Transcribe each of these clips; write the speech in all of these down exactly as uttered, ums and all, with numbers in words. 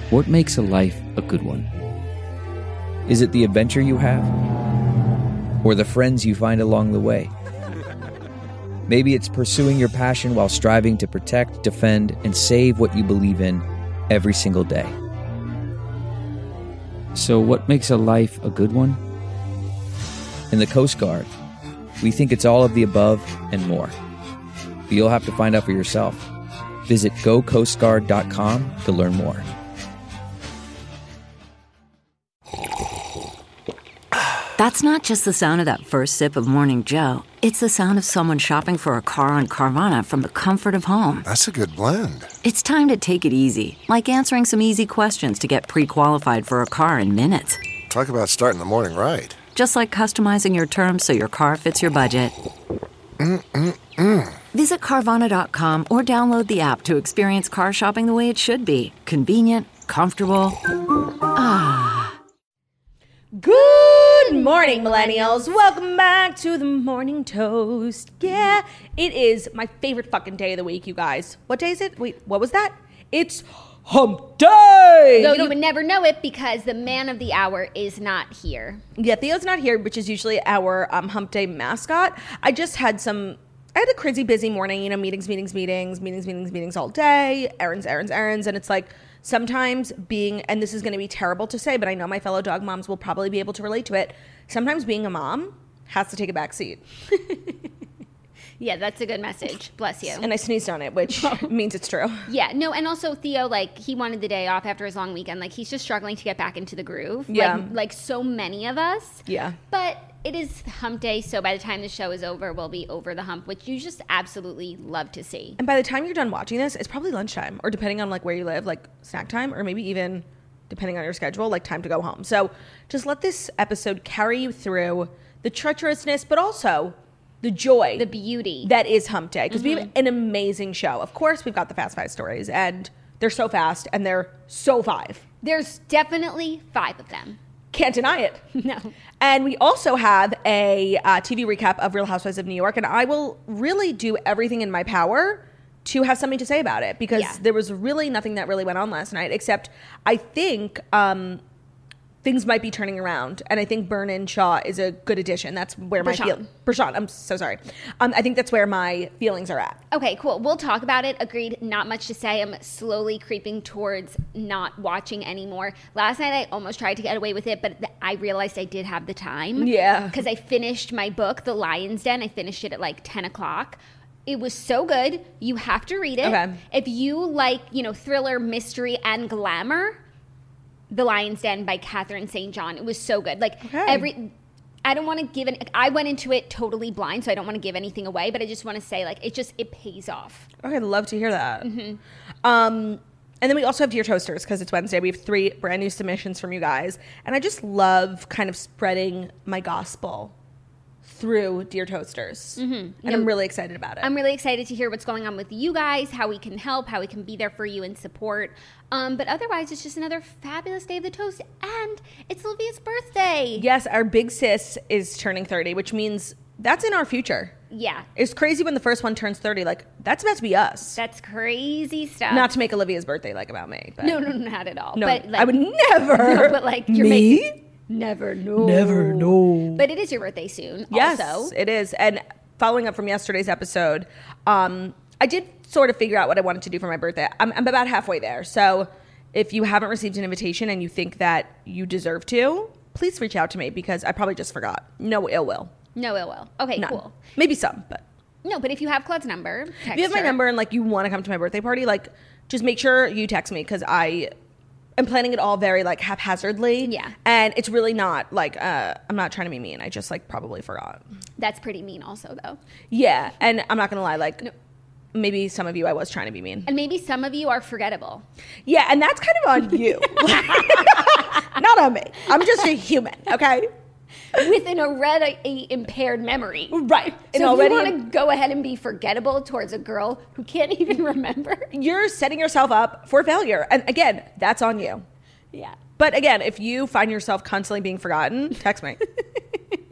What makes a life a good one? Is it the adventure you have? Or the friends you find along the way? Maybe it's pursuing your passion while striving to protect, defend, and save what you believe in every single day. So what makes a life a good one? In the Coast Guard, we think it's all of the above and more. But you'll have to find out for yourself. Visit go coast guard dot com to learn more. That's not just the sound of that first sip of Morning Joe. It's the sound of someone shopping for a car on Carvana from the comfort of home. That's a good blend. It's time to take it easy, like answering some easy questions to get pre-qualified for a car in minutes. Talk about starting the morning right. Just like customizing your terms so your car fits your budget. Mm-mm-mm. Visit Carvana dot com or download the app to experience car shopping the way it should be. Convenient, comfortable. Ah. Good morning, millennials. Welcome back to the Morning Toast. Yeah, it is my favorite fucking day of the week, you guys. What day is it? Wait, what was that? It's hump day! Though you, know, you would never know it because the man of the hour is not here. Yeah, Theo's not here, which is usually our um, hump day mascot. I just had some... I had a crazy busy morning, you know, meetings, meetings, meetings, meetings, meetings, meetings all day, errands, errands, errands. And it's like sometimes being, and this is going to be terrible to say, but I know my fellow dog moms will probably be able to relate to it. Sometimes being a mom has to take a back seat. Yeah, that's a good message. Bless you. And I sneezed on it, which means it's true. Yeah, no, and also Theo, like, he wanted the day off after his long weekend. Like, he's just struggling to get back into the groove. Yeah. Like, like so many of us. Yeah. But it is hump day, so by the time the show is over, we'll be over the hump, which you just absolutely love to see. And by the time you're done watching this, it's probably lunchtime, or depending on, like, where you live, like, snack time, or maybe even, depending on your schedule, like, time to go home. So just let this episode carry you through the treacherousness, but also the joy, the beauty that is hump day, because mm-hmm. we have an amazing show. Of course, we've got the Fast Five stories, and they're so fast, and they're so five. There's definitely five of them. Can't deny it. No. And we also have a uh, T V recap of Real Housewives of New York, and I will really do everything in my power to have something to say about it, because yeah. there was really nothing that really went on last night, except I think um, things might be turning around, and I think Vernon Shaw is a good addition. That's where my feel Prashant. I'm so sorry. Um, I think that's where my feelings are at. Okay, cool. We'll talk about it. Agreed. Not much to say. I'm slowly creeping towards not watching anymore. Last night I almost tried to get away with it, but th- I realized I did have the time. Yeah. Because I finished my book, The Lion's Den. I finished it at like ten o'clock. It was so good. You have to read it. Okay. If you like, you know, thriller, mystery, and glamour, The Lion's Den by Catherine Saint John. It was so good. Like okay. every, I don't want to give it, I went into it totally blind, so I don't want to give anything away, but I just want to say, like, it just, it pays off. Okay, I'd love to hear that. Mm-hmm. Um, and then we also have Dear Toasters, because it's Wednesday. We have three brand new submissions from you guys. And I just love kind of spreading my gospel through Dear Toasters. Mm-hmm. And no, I'm really excited about it. I'm really excited to hear what's going on with you guys, how we can help, how we can be there for you and support. Um, but otherwise, it's just another fabulous day of the toast. And it's Olivia's birthday. Yes, our big sis is turning thirty, which means that's in our future. Yeah. It's crazy when the first one turns thirty. Like, that's about to be us. That's crazy stuff. Not to make Olivia's birthday like about me. But no, no, not at all. No, but, like, I would never. No, but like, you're me? making... Never know. Never know. But it is your birthday soon. Yes, also. it is. And following up from yesterday's episode, um, I did sort of figure out what I wanted to do for my birthday. I'm, I'm about halfway there. So if you haven't received an invitation and you think that you deserve to, please reach out to me, because I probably just forgot. No ill will. No ill will. Okay, None. cool. Maybe some, but. No, but if you have Claude's number, text If you have my her. number and like you want to come to my birthday party, like just make sure you text me, because I am planning it all very like haphazardly. Yeah. And it's really not like, uh, I'm not trying to be mean. I just like probably forgot. That's pretty mean also, though. Yeah. And I'm not going to lie, like No. maybe some of you I was trying to be mean. And maybe some of you are forgettable. Yeah. And that's kind of on you. Not on me. I'm just a human. Okay. With an already impaired memory. Right. So And if already you want to go ahead and be forgettable towards a girl who can't even remember. you're setting yourself up for failure. And again, that's on you. Yeah. But again, if you find yourself constantly being forgotten, text me.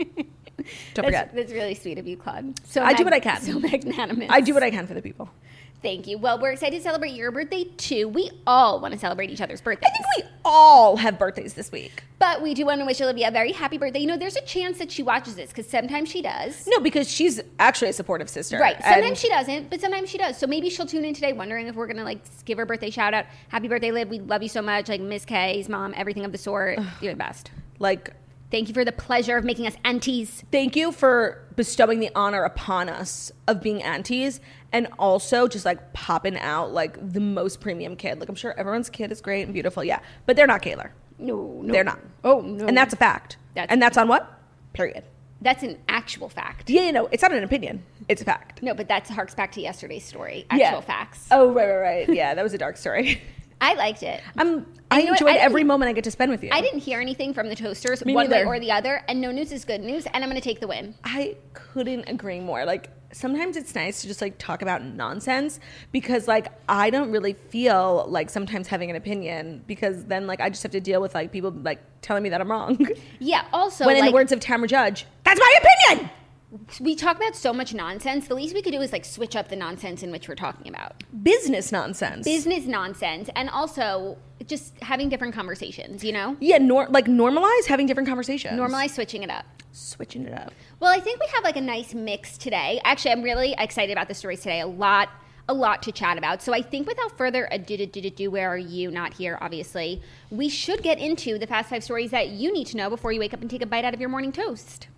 Don't That's, forget. that's really sweet of you, Claude. So I do mag- what I can. So magnanimous. I do what I can for the people. Thank you. Well, we're excited to celebrate your birthday too. We all want to celebrate each other's birthdays. I think we all have birthdays this week. But we do want to wish Olivia a very happy birthday. You know, there's a chance that she watches this because sometimes she does. No, because she's actually a supportive sister. Right. Sometimes and she doesn't, but sometimes she does. So maybe she'll tune in today wondering if we're going to like give her a birthday shout out. Happy birthday, Liv. We love you so much. Like Miss K's mom, everything of the sort. You're the best. Like, thank you for the pleasure of making us aunties. thank you for bestowing the honor upon us of being aunties and also just like popping out like the most premium kid. Like I'm sure everyone's kid is great and beautiful. Yeah. But they're not Kaylor. No, no. They're not. Oh, no. And that's a fact. That's- and that's on what? Period. That's an actual fact. Yeah, you know, it's not an opinion. It's a fact. No, but that harks back to yesterday's story. Actual Yeah. facts. Oh, right, right, right. Yeah, that was a dark story. I liked it. I'm, I you know what? enjoyed I every didn't- moment I get to spend with you. I didn't hear anything from the toasters Me one way neither. or the other, and no news is good news, and I'm going to take the win. I couldn't agree more. Like sometimes it's nice to just like talk about nonsense because like I don't really feel like sometimes having an opinion because then like I just have to deal with like people like telling me that I'm wrong. Yeah, also, when in like, the words of Tamara Judge, that's my opinion. we talk about so much nonsense. The least we could do is like switch up the nonsense in which we're talking about. Business nonsense. Business nonsense, and also just having different conversations, you know? Yeah, nor- like normalize having different conversations. Normalize switching it up. Switching it up. Well, I think we have like a nice mix today. Actually, I'm really excited about the stories today. A lot, a lot to chat about. So I think without further ado, do, do, do, where are you? Not here, obviously. We should get into the fast five stories that you need to know before you wake up and take a bite out of your morning toast.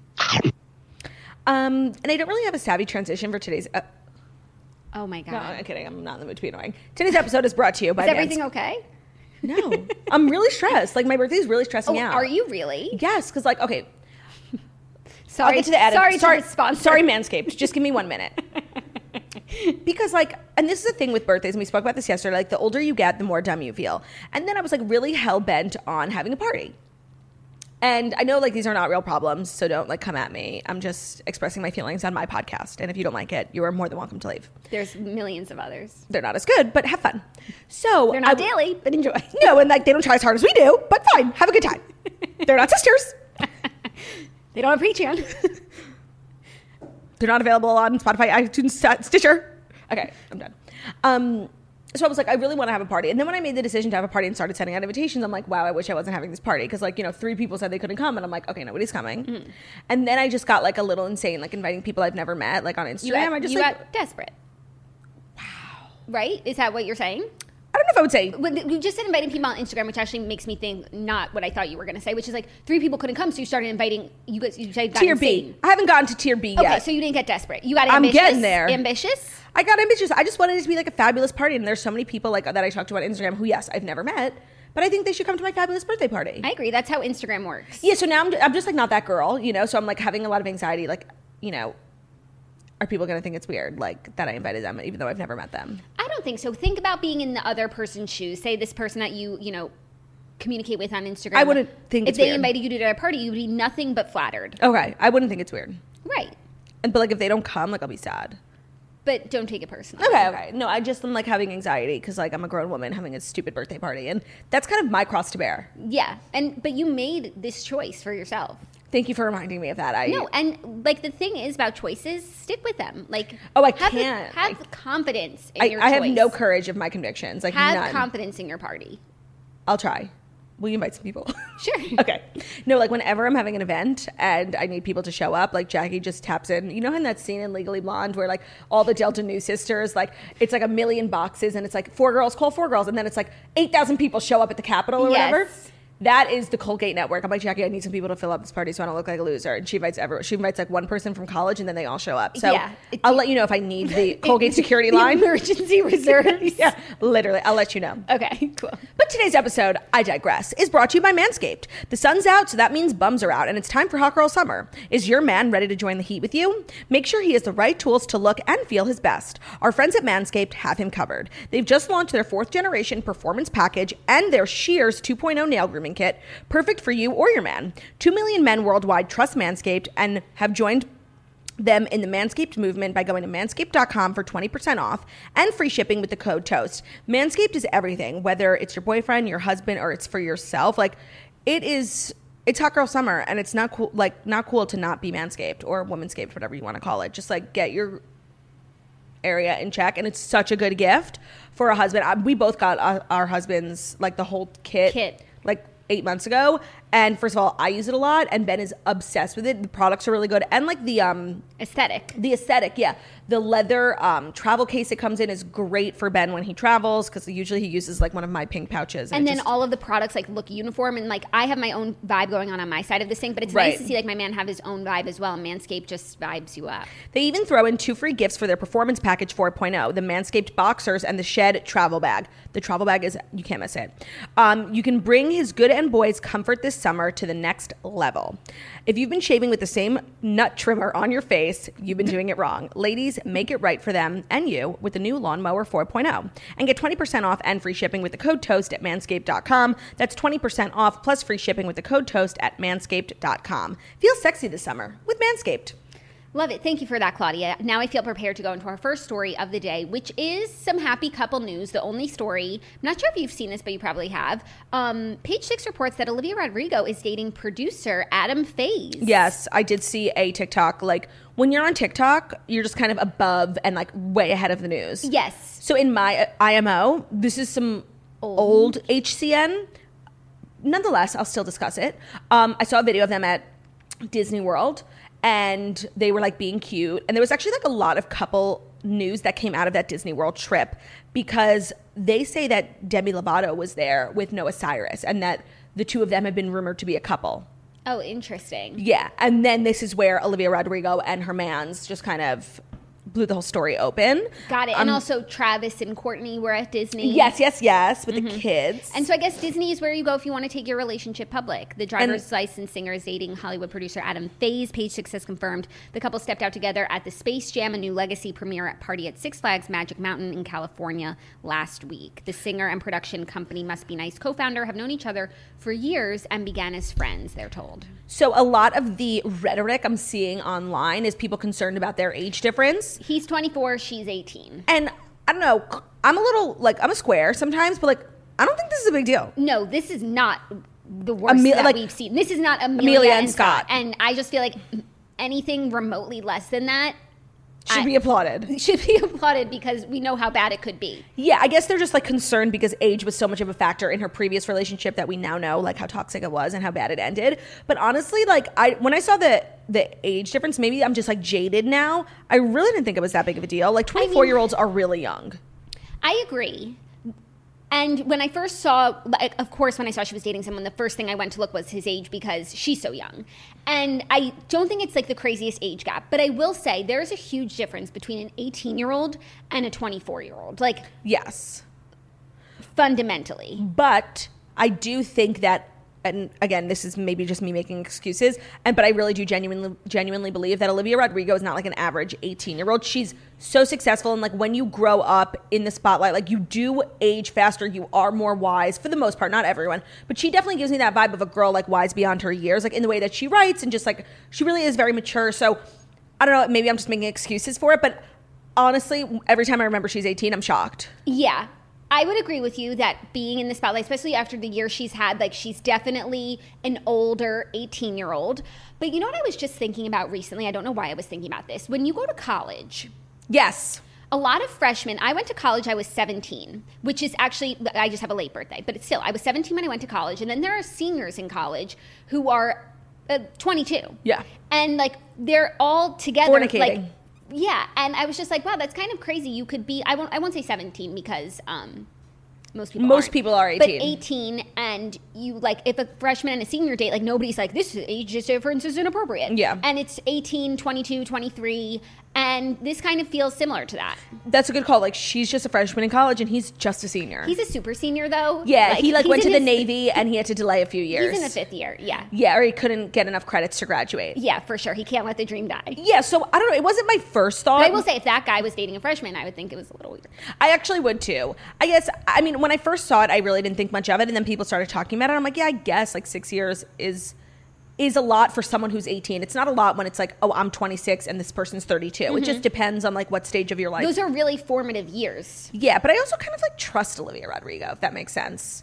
Um, and I don't really have a savvy transition for today's. Uh, Oh my God. no, I'm kidding. I'm not in the mood to be annoying. Today's episode is brought to you by. Is everything Manscaped. okay? No, I'm really stressed. Like my birthday is really stressing Oh, me out. are you really? Yes, because like okay. Sorry, I'll get to the edit. Sorry, sorry, to the sponsor. sorry, Manscaped. Just give me one minute. Because like, and this is the thing with birthdays, and we spoke about this yesterday. Like, the older you get, the more dumb you feel. And then I was like really hell bent on having a party. And I know like these are not real problems, so don't like come at me. I'm just expressing my feelings on my podcast, and if you don't like it, you are more than welcome to leave. There's millions of others. They're not as good, but have fun. So They're not I- daily, but enjoy. No, and like they don't try as hard as we do, but fine, have a good time. They're not sisters. They don't have Patreon. They're not available on Spotify, iTunes, St- Stitcher. Okay, I'm done. Um, so I was like, I really want to have a party. And then when I made the decision to have a party and started sending out invitations, I'm like, wow, I wish I wasn't having this party. Because like, you know, three people said they couldn't come. And I'm like, okay, nobody's coming. Mm-hmm. And then I just got like a little insane, like inviting people I've never met, like on Instagram. You got, I just you like, got desperate. Wow. Right? Is that what you're saying? I don't know if I would say, When you just said inviting people on Instagram, which actually makes me think not what I thought you were going to say, which is like three people couldn't come, so you started inviting. You guys, you said got tier insane. B. I haven't gotten to tier B Okay, yet. so you didn't get desperate. You got I'm ambitious. getting there. Ambitious. I got ambitious. I just wanted it to be like a fabulous party. And there's so many people like that I talked to on Instagram who, yes, I've never met, but I think they should come to my fabulous birthday party. I agree. That's how Instagram works. Yeah, so now I'm, I'm just like not that girl, you know? So I'm like having a lot of anxiety. Like, you know, are people going to think it's weird, like that I invited them, even though I've never met them? I don't think so. Think about being in the other person's shoes. Say this person that you, you know, communicate with on Instagram. I wouldn't think if it's they weird. invited you to their party, you would be nothing but flattered. Okay, I wouldn't think it's weird. Right. And but like if they don't come, like I'll be sad. But don't take it personally. Okay, okay. No, I just am like having anxiety because like I'm a grown woman having a stupid birthday party, and that's kind of my cross to bear. Yeah, and but you made this choice for yourself. Thank you for reminding me of that. I No, and like the thing is about choices, stick with them. Like, Oh, I have the- can't. have I- confidence in I, your I have choice. no courage of my convictions. Like Have none. confidence in your party. I'll try. Will you invite some people? Sure. Okay. No, like whenever I'm having an event and I need people to show up, like Jackie just taps in. You know in that scene in Legally Blonde where like all the Delta News sisters, like it's like a million boxes and it's like four girls call four girls and then it's like eight thousand people show up at the Capitol or Yes. whatever. That is the Colgate Network. I'm like, Jackie, I need some people to fill up this party so I don't look like a loser. And she invites everyone. She invites like one person from college and then they all show up. So Yeah. I'll let you know if I need the Colgate security The line. emergency reserves. Yeah, literally. I'll let you know. Okay, cool. But today's episode, I digress, is brought to you by Manscaped. The sun's out, so that means bums are out, and it's time for Hot Girl Summer. Is your man ready to join the heat with you? Make sure he has the right tools to look and feel his best. Our friends at Manscaped have him covered. They've just launched their fourth generation performance package and their Shears two point oh nail grooming kit, perfect for you or your man. Two million men worldwide trust Manscaped and have joined them in the Manscaped movement by going to manscaped dot com for twenty percent off and free shipping with the code TOAST. Manscaped is everything, whether it's your boyfriend, your husband, or it's for yourself. Like, it is, it's Hot Girl Summer, and it's not cool, like, not cool to not be Manscaped or Womanscaped, whatever you want to call it. Just, like, get your area in check, and it's such a good gift for a husband. I, we both got our, our husbands like the whole kit, Kit. like eight months ago. And first of all, I use it a lot, and Ben is obsessed with it. The products are really good, and like the um Aesthetic. the aesthetic, yeah. The leather um, travel case it comes in is great for Ben when he travels, because usually he uses like one of my pink pouches. And it then just- all of the products like look uniform, and like I have my own vibe going on on my side of this thing, but it's Right. nice to see like my man have his own vibe as well. And Manscaped just vibes you up. They even throw in two free gifts for their Performance Package four point oh, the Manscaped Boxers and the Shed Travel Bag. The travel bag is, you can't miss it. Um, you can bring his good and boys comfort this summer to the next level. If you've been shaving with the same nut trimmer on your face, you've been doing it wrong. Ladies, make it right for them and you with the new Lawnmower four point oh. And get twenty percent off and free shipping with the code TOAST at manscaped dot com. That's twenty percent off plus free shipping with the code TOAST at manscaped dot com. Feel sexy this summer with Manscaped. Love it. Thank you for that, Claudia. Now I feel prepared to go into our first story of the day, which is some happy couple news. The only story, I'm not sure if you've seen this, but you probably have. Um, Page Six reports that Olivia Rodrigo is dating producer Adam Faze. Yes, I did see a TikTok. Like, when you're on TikTok, you're just kind of above and like way ahead of the news. Yes. So in my I M O, this is some Old. old H C N. Nonetheless, I'll still discuss it. Um, I saw a video of them at Disney World, and they were like being cute. And there was actually like a lot of couple news that came out of that Disney World trip, because they say that Demi Lovato was there with Noah Cyrus, and that the two of them have been rumored to be a couple. Oh, interesting. Yeah, and then this is where Olivia Rodrigo and her mans just kind of blew the whole story open. Got it. And Um, also Travis and Courtney were at Disney. Yes, yes, yes, with the kids. And so I guess Disney is where you go if you want to take your relationship public. The driver's And- license singer is dating Hollywood producer Adam Faze. Page Six has confirmed the couple stepped out together at the Space Jam: A New Legacy premiere at party at Six Flags Magic Mountain in California last week. The singer and production company Must Be Nice co-founder have known each other for years and began as friends, they're told. So a lot of the rhetoric I'm seeing online is people concerned about their age difference. He's twenty-four, she's eighteen. And I don't know, I'm a little, like, I'm a square sometimes, but like, I don't think this is a big deal. No, this is not the worst Amel- that like- we've seen. This is not Amelia, Amelia and, and Scott. Scott. And I just feel like anything remotely less than that Should I- be applauded. should be applauded, because we know how bad it could be. Yeah, I guess they're just like concerned because age was so much of a factor in her previous relationship that we now know like how toxic it was and how bad it ended. But honestly, like I when I saw the the age difference, maybe I'm just like jaded now. I really didn't think it was that big of a deal. Like twenty-four year olds are really young. I agree. And when I first saw, like, of course, when I saw she was dating someone, the first thing I went to look was his age, because she's so young. And I don't think it's like the craziest age gap, but I will say there's a huge difference between an eighteen year old and a twenty-four year old, like Yes. fundamentally. But I do think that, and again, this is maybe just me making excuses, and but I really do genuinely genuinely believe that Olivia Rodrigo is not like an average eighteen year old. She's so successful, and like when you grow up in the spotlight, like you do age faster, you are more wise for the most part, not everyone, but she definitely gives me that vibe of a girl like wise beyond her years, like in the way that she writes, and just like she really is very mature. So I don't know, maybe I'm just making excuses for it, but honestly, every time I remember she's eighteen, I'm shocked. Yeah. I would agree with you that being in the spotlight, especially after the year she's had, like she's definitely an older eighteen year old. But you know what I was just thinking about recently? I don't know why I was thinking about this. When you go to college, Yes. a lot of freshmen, I went to college, I was seventeen, which is actually, I just have a late birthday, but it's still, I was seventeen when I went to college. And then there are seniors in college who are uh, twenty-two. Yeah. And like, they're all together. Fornicating. Like, yeah. And I was just like, wow, that's kind of crazy. You could be, I won't, I won't say seventeen, because um, most people Most aren't. people are But eighteen. eighteen, and you, like, if a freshman and a senior date, like, nobody's like, this age difference is inappropriate. Yeah. And it's eighteen, twenty-two, twenty-three, and this kind of feels similar to that. That's a good call. Like she's just a freshman in college and he's just a senior. He's a super senior, though. yeah, he like he's went to in the his- Navy and he had to delay a few years. He's in the fifth year, yeah. Yeah, or he couldn't get enough credits to graduate. Yeah, for sure. He can't let the dream die. Yeah, so I don't know. It wasn't my first thought. But I will say, if that guy was dating a freshman, I would think it was a little weird. I actually would too. I guess, I mean, when I first saw it, I really didn't think much of it. And then people started talking about it. I'm like, yeah, I guess like six years is is a lot for someone who's eighteen. It's not a lot when it's like, oh, I'm twenty-six and this person's thirty-two. Mm-hmm. It just depends on like what stage of your life. Those are really formative years. Yeah, but I also kind of like trust Olivia Rodrigo, if that makes sense.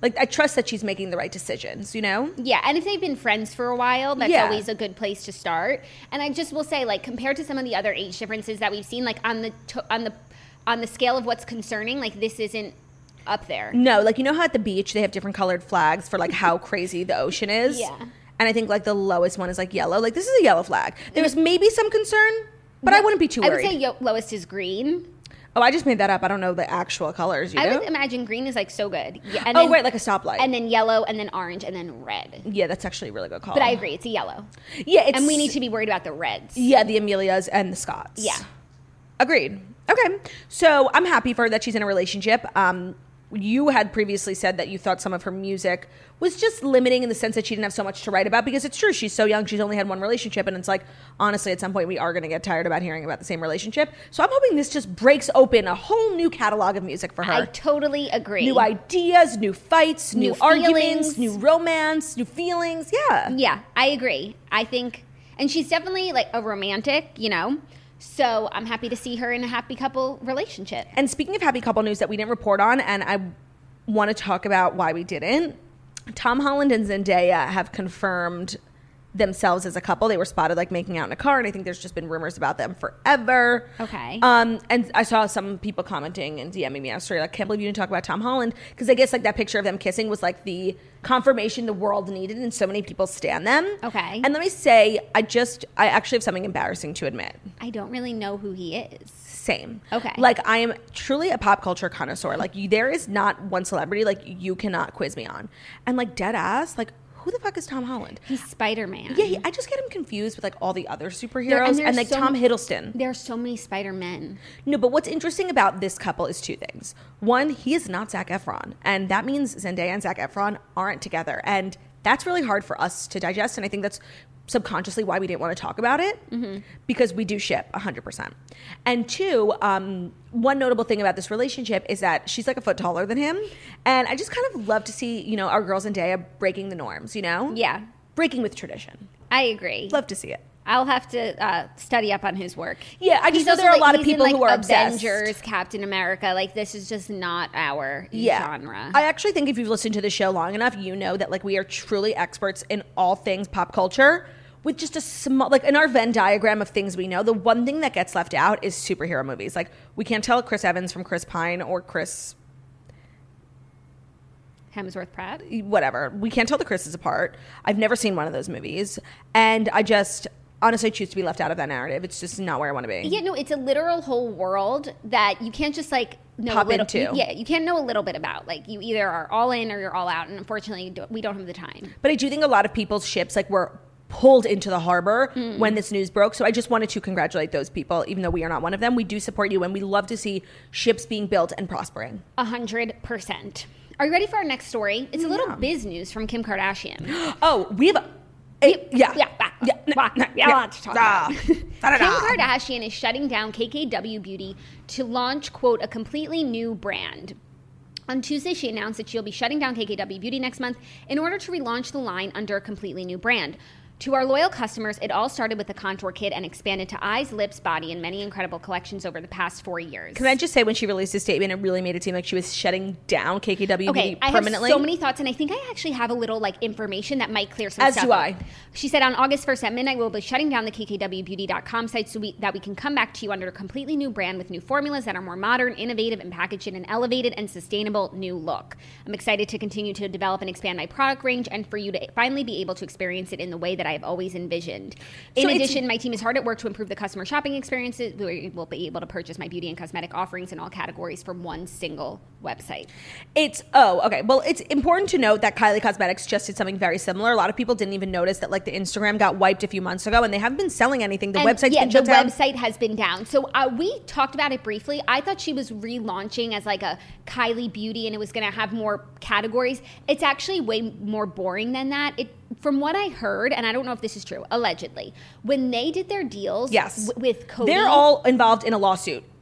like I trust that she's making the right decisions, you know? Yeah, and if they've been friends for a while, that's Yeah. always a good place to start. And I just will say, like, compared to some of the other age differences that we've seen, like on the to- on the on the scale of what's concerning, like this isn't up there. No, like you know how at the beach they have different colored flags for like how crazy the ocean is? Yeah. And I think like the lowest one is like yellow. Like this is a yellow flag. There's maybe some concern, but I wouldn't be too I worried. would say yo- lowest is green. Oh, I just made that up. I don't know the actual colors. You I know? would imagine green is like so good. Yeah, and Oh, then, right, like a stoplight. And then yellow, and then orange, and then red. Yeah, that's actually a really good call. But I agree, it's a yellow. Yeah, it's And we need to be worried about the reds. Yeah, the Amelias and the Scotts. Yeah. Agreed. Okay. So I'm happy for her that she's in a relationship. Um, you had previously said that you thought some of her music was just limiting in the sense that she didn't have so much to write about, because it's true. She's so young. She's only had one relationship. And it's like, honestly, at some point we are going to get tired about hearing about the same relationship. So I'm hoping this just breaks open a whole new catalog of music for her. I totally agree. New ideas, new fights, new, New arguments, feelings. new romance, new feelings. Yeah. Yeah, I agree. I think, and she's definitely like a romantic, you know. So I'm happy to see her in a happy couple relationship. And speaking of happy couple news that we didn't report on, and I want to talk about why we didn't, Tom Holland and Zendaya have confirmed themselves as a couple. They were spotted like making out in a car, and I think there's just been rumors about them forever. Okay. Um, and I saw some people commenting and DMing me yesterday, like, can't believe you didn't talk about Tom Holland, because I guess like that picture of them kissing was like the confirmation the world needed, and so many people stan them. Okay. And let me say, I just, I actually have something embarrassing to admit. I don't really know who he is. Same. Okay. Like, I am truly a pop culture connoisseur. Like, you, there is not one celebrity like you cannot quiz me on. And like, dead ass, like, who the fuck is Tom Holland? He's Spider-Man. Yeah, he, I just get him confused with like all the other There- superheroes and, there's like so Tom m- Hiddleston. There are so many Spider-Men. No, but what's interesting about this couple is two things. One, he is not Zac Efron, and that means Zendaya and Zac Efron aren't together, and that's really hard for us to digest. And I think that's subconsciously why we didn't want to talk about it, mm-hmm. because we do ship one hundred percent. And two, um, one notable thing about this relationship is that she's like a foot taller than him, and I just kind of love to see, you know, our girl Zendaya breaking the norms, you know? Yeah, Breaking with tradition. I agree. Love to see it. I'll have to uh, study up on his work. Yeah, I just He's know also there are a like- lot of he's in, people like, who are obsessed. Avengers, Captain America. Like, this is just not our Yeah. genre. I actually think if you've listened to the show long enough, you know that like we are truly experts in all things pop culture. With just a small, like in our Venn diagram of things we know, the one thing that gets left out is superhero movies. Like, we can't tell Chris Evans from Chris Pine or Chris Hemsworth Pratt. whatever. We can't tell the Chris's apart. I've never seen one of those movies. And I just honestly choose to be left out of that narrative. It's just not where I want to be. Yeah, no, it's a literal whole world that you can't just like know Pop a little. into. you- yeah, you can't know a little bit about. Like, you either are all in or you're all out, and unfortunately, you don't- we don't have the time. But I do think a lot of people's ships like were pulled into the harbor Mm. when this news broke. So I just wanted to congratulate those people, even though we are not one of them. We do support you, and we love to see ships being built and prospering. A hundred percent. Are you ready for our next story? It's a little Yeah. biz news from Kim Kardashian. Oh, we have a, a- yeah, Yeah, bah, yeah, bah, nah, yeah, yeah, let's talk ah, about it. Kim da-da-da. Kardashian is shutting down K K W Beauty to launch, quote, a completely new brand. On Tuesday, she announced that she'll be shutting down K K W Beauty next month in order to relaunch the line under a completely new brand. To our loyal customers, it all started with the contour kit and expanded to eyes, lips, body, and many incredible collections over the past four years. Can I just say, when she released this statement, it really made it seem like she was shutting down K K W Okay, Beauty I have permanently. so many thoughts, and I think I actually have a little like information that might clear some As stuff do up. I. She said on August first at midnight, we'll be shutting down the K K W beauty dot com site so we, that we can come back to you under a completely new brand with new formulas that are more modern, innovative, and packaged in an elevated and sustainable new look. I'm excited to continue to develop and expand my product range and for you to finally be able to experience it in the way that I have always envisioned. In So it's- addition, my team is hard at work to improve the customer shopping experiences. We will be able to purchase my beauty and cosmetic offerings in all categories from one single website. It's, oh, okay. Well, it's important to note that Kylie Cosmetics just did something very similar. A lot of people didn't even notice that, like, the Instagram got wiped a few months ago, and they haven't been selling anything. The And, website's yeah, been shut the down. website has been down. So uh, we talked about it briefly. I thought she was relaunching as like a Kylie Beauty, and it was going to have more categories. It's actually way more boring than that. It, from what I heard, and I don't know if this is true, allegedly, when they did their deals Yes. w- with Cody, They're all involved in a lawsuit.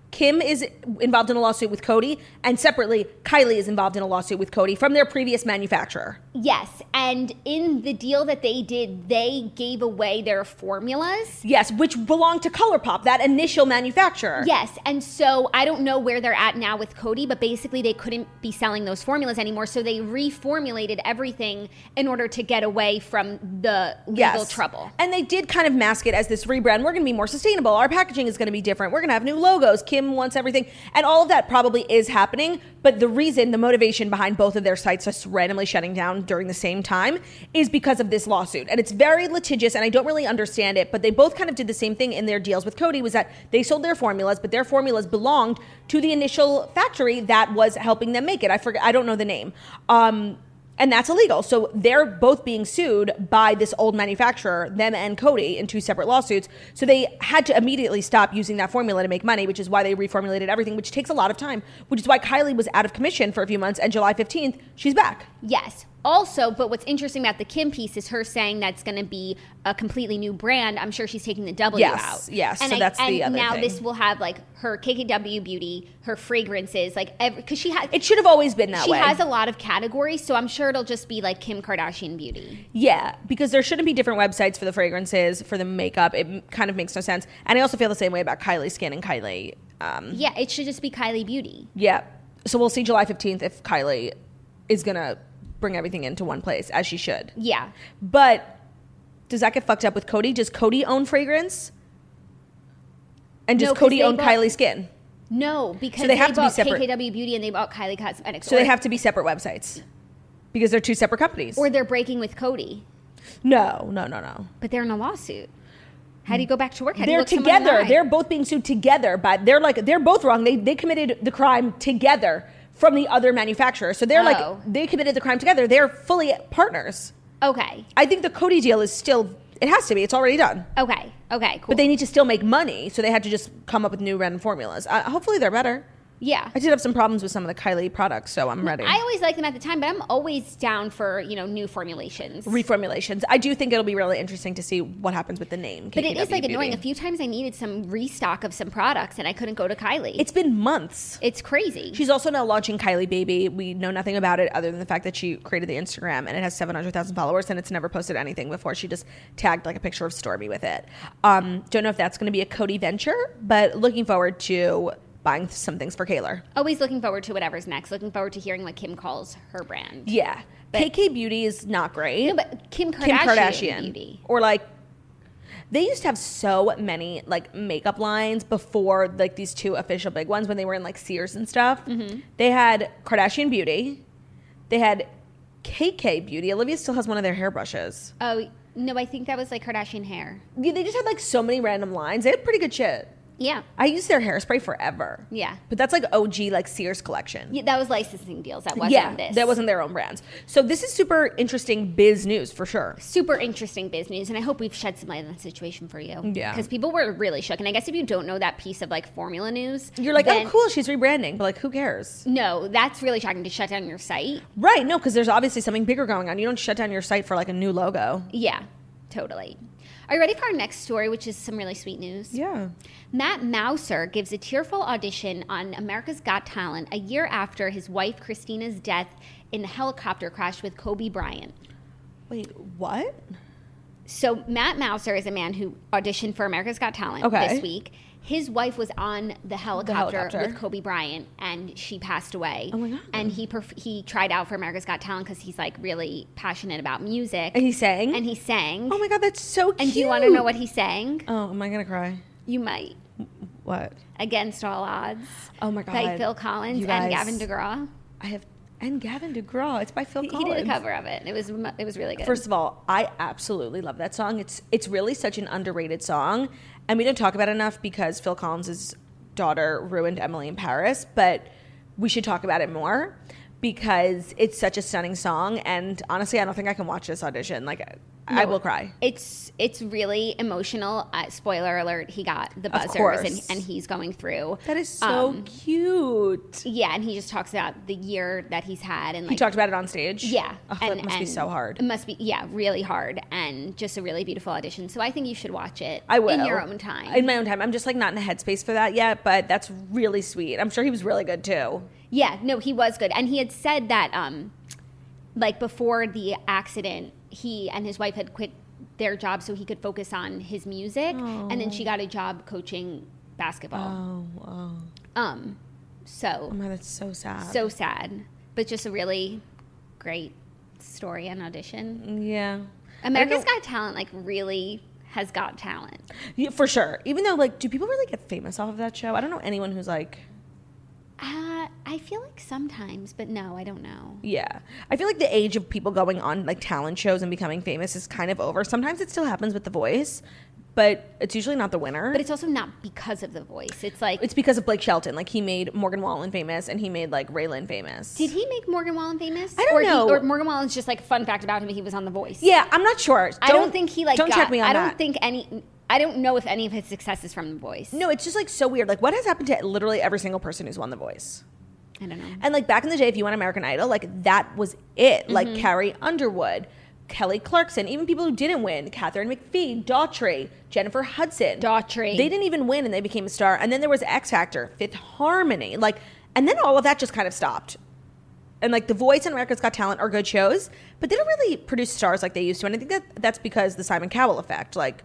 Kim is involved in a lawsuit with Coty, and separately, Kylie is involved in a lawsuit with Coty from their previous manufacturer. Yes, and in the deal that they did, they gave away their formulas. Yes, which belonged to ColourPop, that initial manufacturer. Yes, and so I don't know where they're at now with Coty, but basically they couldn't be selling those formulas anymore, so they reformulated everything in order to get away from the legal Yes. trouble. And they did kind of mask it as this rebrand. We're going to be more sustainable. Our packaging is going to be different. We're going to have new logos. Kim wants everything. And all of that probably is happening. But the reason, the motivation behind both of their sites just randomly shutting down during the same time is because of this lawsuit. And it's very litigious, and I don't really understand it. But they both kind of did the same thing in their deals with Coty, was that they sold their formulas, but their formulas belonged to the initial factory that was helping them make it. I forget. I don't know the name. Um... And that's illegal. So they're both being sued by this old manufacturer, them and Coty, in two separate lawsuits. So they had to immediately stop using that formula to make money, which is why they reformulated everything, which takes a lot of time, which is why Kylie was out of commission for a few months, and July fifteenth, she's back. Yes. Also, but what's interesting about the Kim piece is her saying that's going to be a completely new brand. I'm sure she's taking the W Yes, out. yes, And so I- that's the and other now thing. this will have like her K K W beauty, her fragrances, like every, because she has It should have always been that she way. has a lot of categories, so I'm sure it'll just be like Kim Kardashian beauty. Yeah, because there shouldn't be different websites for the fragrances, for the makeup. It m- kind of makes no sense. And I also feel the same way about Kylie Skin and Kylie. Um, Yeah, it should just be Kylie Beauty. yeah. So we'll see July fifteenth if Kylie is going to bring everything into one place, as she should. Yeah. But does that get fucked up with Coty? Does Coty own fragrance? And does No, 'cause Coty they own bought- Kylie Skin? No, because So they they, have to be bought separate. K K W Beauty and they bought Kylie Cosmetics. So or, they have to be separate websites because they're two separate companies. or they're breaking with Coty, no, no, no, no. but they're in a lawsuit. How do you go back to work? How do you They're look someone in the together. eye? They're both being sued together, but they're like they're both wrong. They they committed the crime together from the other manufacturer. So they're Oh. like they committed the crime together. They're fully partners. Okay. I think the Coty deal is still it has to be. It's already done. Okay. Okay. Cool. But they need to still make money, so they had to just come up with new random formulas. Uh, hopefully they're better. yeah. I did have some problems with some of the Kylie products, so I'm ready. I always liked them at the time, but I'm always down for, you know, new formulations. Reformulations. I do think it'll be really interesting to see what happens with the name. But it is K K W like Beauty. annoying. A few times I needed some restock of some products and I couldn't go to Kylie. It's been months. it's crazy. She's also now launching Kylie Baby. We know nothing about it other than the fact that she created the Instagram and it has seven hundred thousand followers and it's never posted anything before. She just tagged like a picture of Stormy with it. Um, don't know if that's going to be a Coty venture, but looking forward to buying some things for Kaylor. Always looking forward to whatever's next. Looking forward to hearing what Kim calls her brand. Yeah. But- K K Beauty is not great. No, but Kim Kardashian, Kim Kardashian. Beauty. Or like they used to have so many like makeup lines before like these two official big ones when they were in like Sears and stuff. Mm-hmm. They had Kardashian Beauty. They had K K Beauty. Olivia still has one of their hairbrushes. Oh, no, I think that was like Kardashian hair. Yeah, they just had like so many random lines. They had pretty good shit. Yeah. I used their hairspray forever. Yeah. But that's like O G like Sears collection. Yeah, that was licensing deals. That wasn't yeah, this. that wasn't their own brands. So this is super interesting biz news for sure. Super interesting business, and I hope we've shed some light on that situation for you. Yeah. Because people were really shook. And I guess if you don't know that piece of like formula news, You're like, then- oh, cool, she's rebranding. But like, who cares? No, that's really shocking to shut down your site. Right. No, because there's obviously something bigger going on. You don't shut down your site for like a new logo. Yeah, totally. Are you ready for our next story, which is some really sweet news? Yeah. Matt Mouser gives a tearful audition on America's Got Talent a year after his wife Christina's death in a helicopter crash with Kobe Bryant. Wait, what? So Matt Mouser is a man who auditioned for America's Got Talent Okay. this week. His wife was on the helicopter, helicopter. with Kobe Bryant, and she passed away. Oh my God. And he perf- he tried out for America's Got Talent because he's like really passionate about music. And he sang? And he sang. Oh my God, that's so cute. And do you want to know what he sang? Oh, am I going to cry? You might. What? Against All Odds. Oh my God. By Phil Collins You and guys. Gavin DeGraw. I have, and Gavin DeGraw. It's by Phil He, he Collins. did a cover of it. It was it was really good. First of all, I absolutely love that song. It's it's really such an underrated song, and we don't talk about it enough because Phil Collins' daughter ruined Emily in Paris, but we should talk about it more. because it's such a stunning song. And honestly, I don't think I can watch this audition. Like, I No, will cry. It's it's really emotional. Uh, spoiler alert: he got the Of buzzers, course. and, and he's going through. That is so Um, cute. Yeah, and he just talks about the year that he's had, and like He talked about it on stage. yeah, Oh, and, that must be and so hard. It must be yeah, really hard, and just a really beautiful audition. So I think you should watch it. I will in your own time. In my own time. I'm just like not in a headspace for that yet, but that's really sweet. I'm sure he was really good too. Yeah, no, he was good. And he had said that, um, like, before the accident, he and his wife had quit their job so he could focus on his music. And then she got a job coaching basketball. Oh, oh. Um, so, Oh my, that's so sad. so sad. But just a really great story and audition. yeah. America's I don't Got Talent, like, really has got talent. Yeah, for sure. Even though, like, do people really get famous off of that show? I don't know anyone who's like, Uh, I feel like sometimes, but no, I don't know. yeah. I feel like the age of people going on like talent shows and becoming famous is kind of over. Sometimes it still happens with The Voice, but it's usually not the winner. But it's also not because of The Voice. It's like, it's because of Blake Shelton. Like, he made Morgan Wallen famous, and he made like Raylan famous. did he make Morgan Wallen famous? I don't or know. He, or Morgan Wallen's just like fun fact about him. He was on The Voice. Yeah, I'm not sure. I don't think he like. Don't got, check me on I that. don't think any. I don't know if any of his success is from The Voice. No, it's just like so weird. Like, what has happened to literally every single person who's won The Voice? I don't know. And like back in the day, if you won American Idol, like that was it. Mm-hmm. Like Carrie Underwood, Kelly Clarkson, even people who didn't win, Catherine McPhee, Daughtry, Jennifer Hudson. Daughtry. They didn't even win and they became a star. And then there was X Factor, Fifth Harmony. Like, and then all of that just kind of stopped. And like The Voice and America's Got Talent are good shows, but they don't really produce stars like they used to. And I think that that's because the Simon Cowell effect. Like,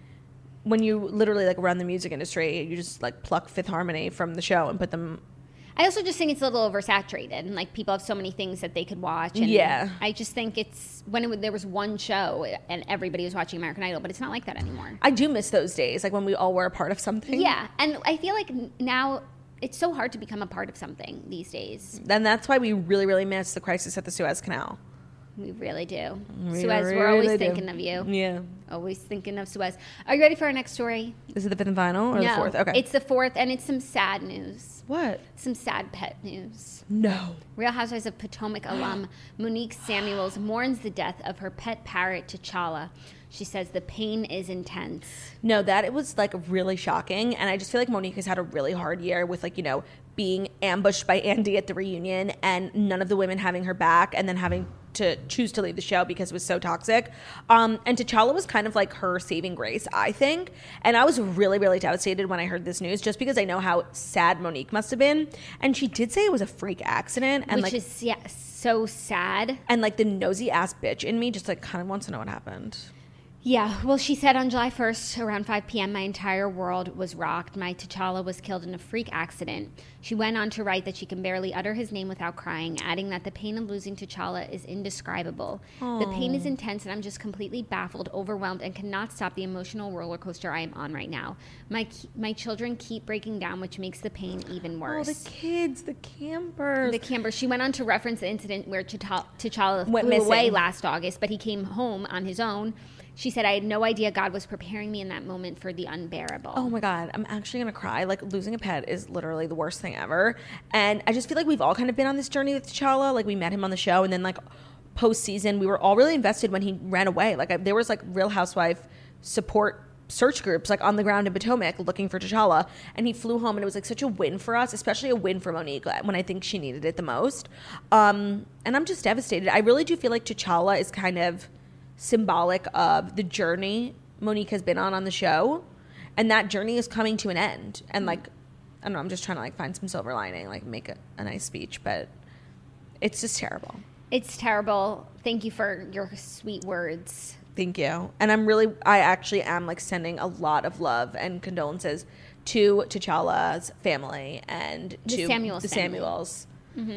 when you literally like run the music industry, you just like pluck Fifth Harmony from the show and put them. I also just think it's a little oversaturated, and like people have so many things that they could watch. And Yeah. I just think it's when it, was- there was one show and everybody was watching American Idol, but it's not like that anymore. I do miss those days, like when we all were a part of something. Yeah, and I feel like n- now it's so hard to become a part of something these days. And that's why we really, really miss the crisis at the Suez Canal. We really do. We Suez, we're really always do. thinking of you. Yeah. Always thinking of Suez. Are you ready for our next story? Is it the fifth and final or no, the fourth? Okay. It's the fourth, and it's some sad news. what? Some sad pet news. No. Real Housewives of Potomac alum Monique Samuels mourns the death of her pet parrot, T'Challa. She says the pain is intense. No, that it was like really shocking. And I just feel like Monique has had a really hard year with like, you know, being ambushed by Andy at the reunion and none of the women having her back and then having to choose to leave the show because it was so toxic. Um, and T'Challa was kind of like her saving grace, I think. And I was really, really devastated when I heard this news just because I know how sad Monique must have been. And she did say it was a freak accident. And Which like, is yeah, so sad. and like the nosy ass bitch in me just like kind of wants to know what happened. Yeah, well, she said on July first, around five p.m., my entire world was rocked. My T'Challa was killed in a freak accident. She went on to write that she can barely utter his name without crying, adding that the pain of losing T'Challa is indescribable. The pain is intense, and I'm just completely baffled, overwhelmed, and cannot stop the emotional roller coaster I am on right now. My my children keep breaking down, which makes the pain even worse. Oh, the kids, the campers. The camper. She went on to reference the incident where T'Challa T'Challa Went flew away missing. last August, but he came home on his own. She said, I had no idea God was preparing me in that moment for the unbearable. Oh my God, I'm actually gonna cry. Like, losing a pet is literally the worst thing ever. And I just feel like we've all kind of been on this journey with T'Challa. Like, we met him on the show, and then like post season, we were all really invested when he ran away. Like, I, there was like Real Housewife support search groups like on the ground in Potomac looking for T'Challa, and he flew home, and it was like such a win for us, especially a win for Monique when I think she needed it the most. Um, and I'm just devastated. I really do feel like T'Challa is kind of symbolic of the journey Monique has been on on the show, and that journey is coming to an end. And like, I don't know, I'm just trying to like find some silver lining, like make a, a nice speech, but it's just terrible. It's terrible. Thank you for your sweet words. Thank you. And I'm really, I actually am like sending a lot of love and condolences to T'Challa's family and The to Samuels the family. Samuels.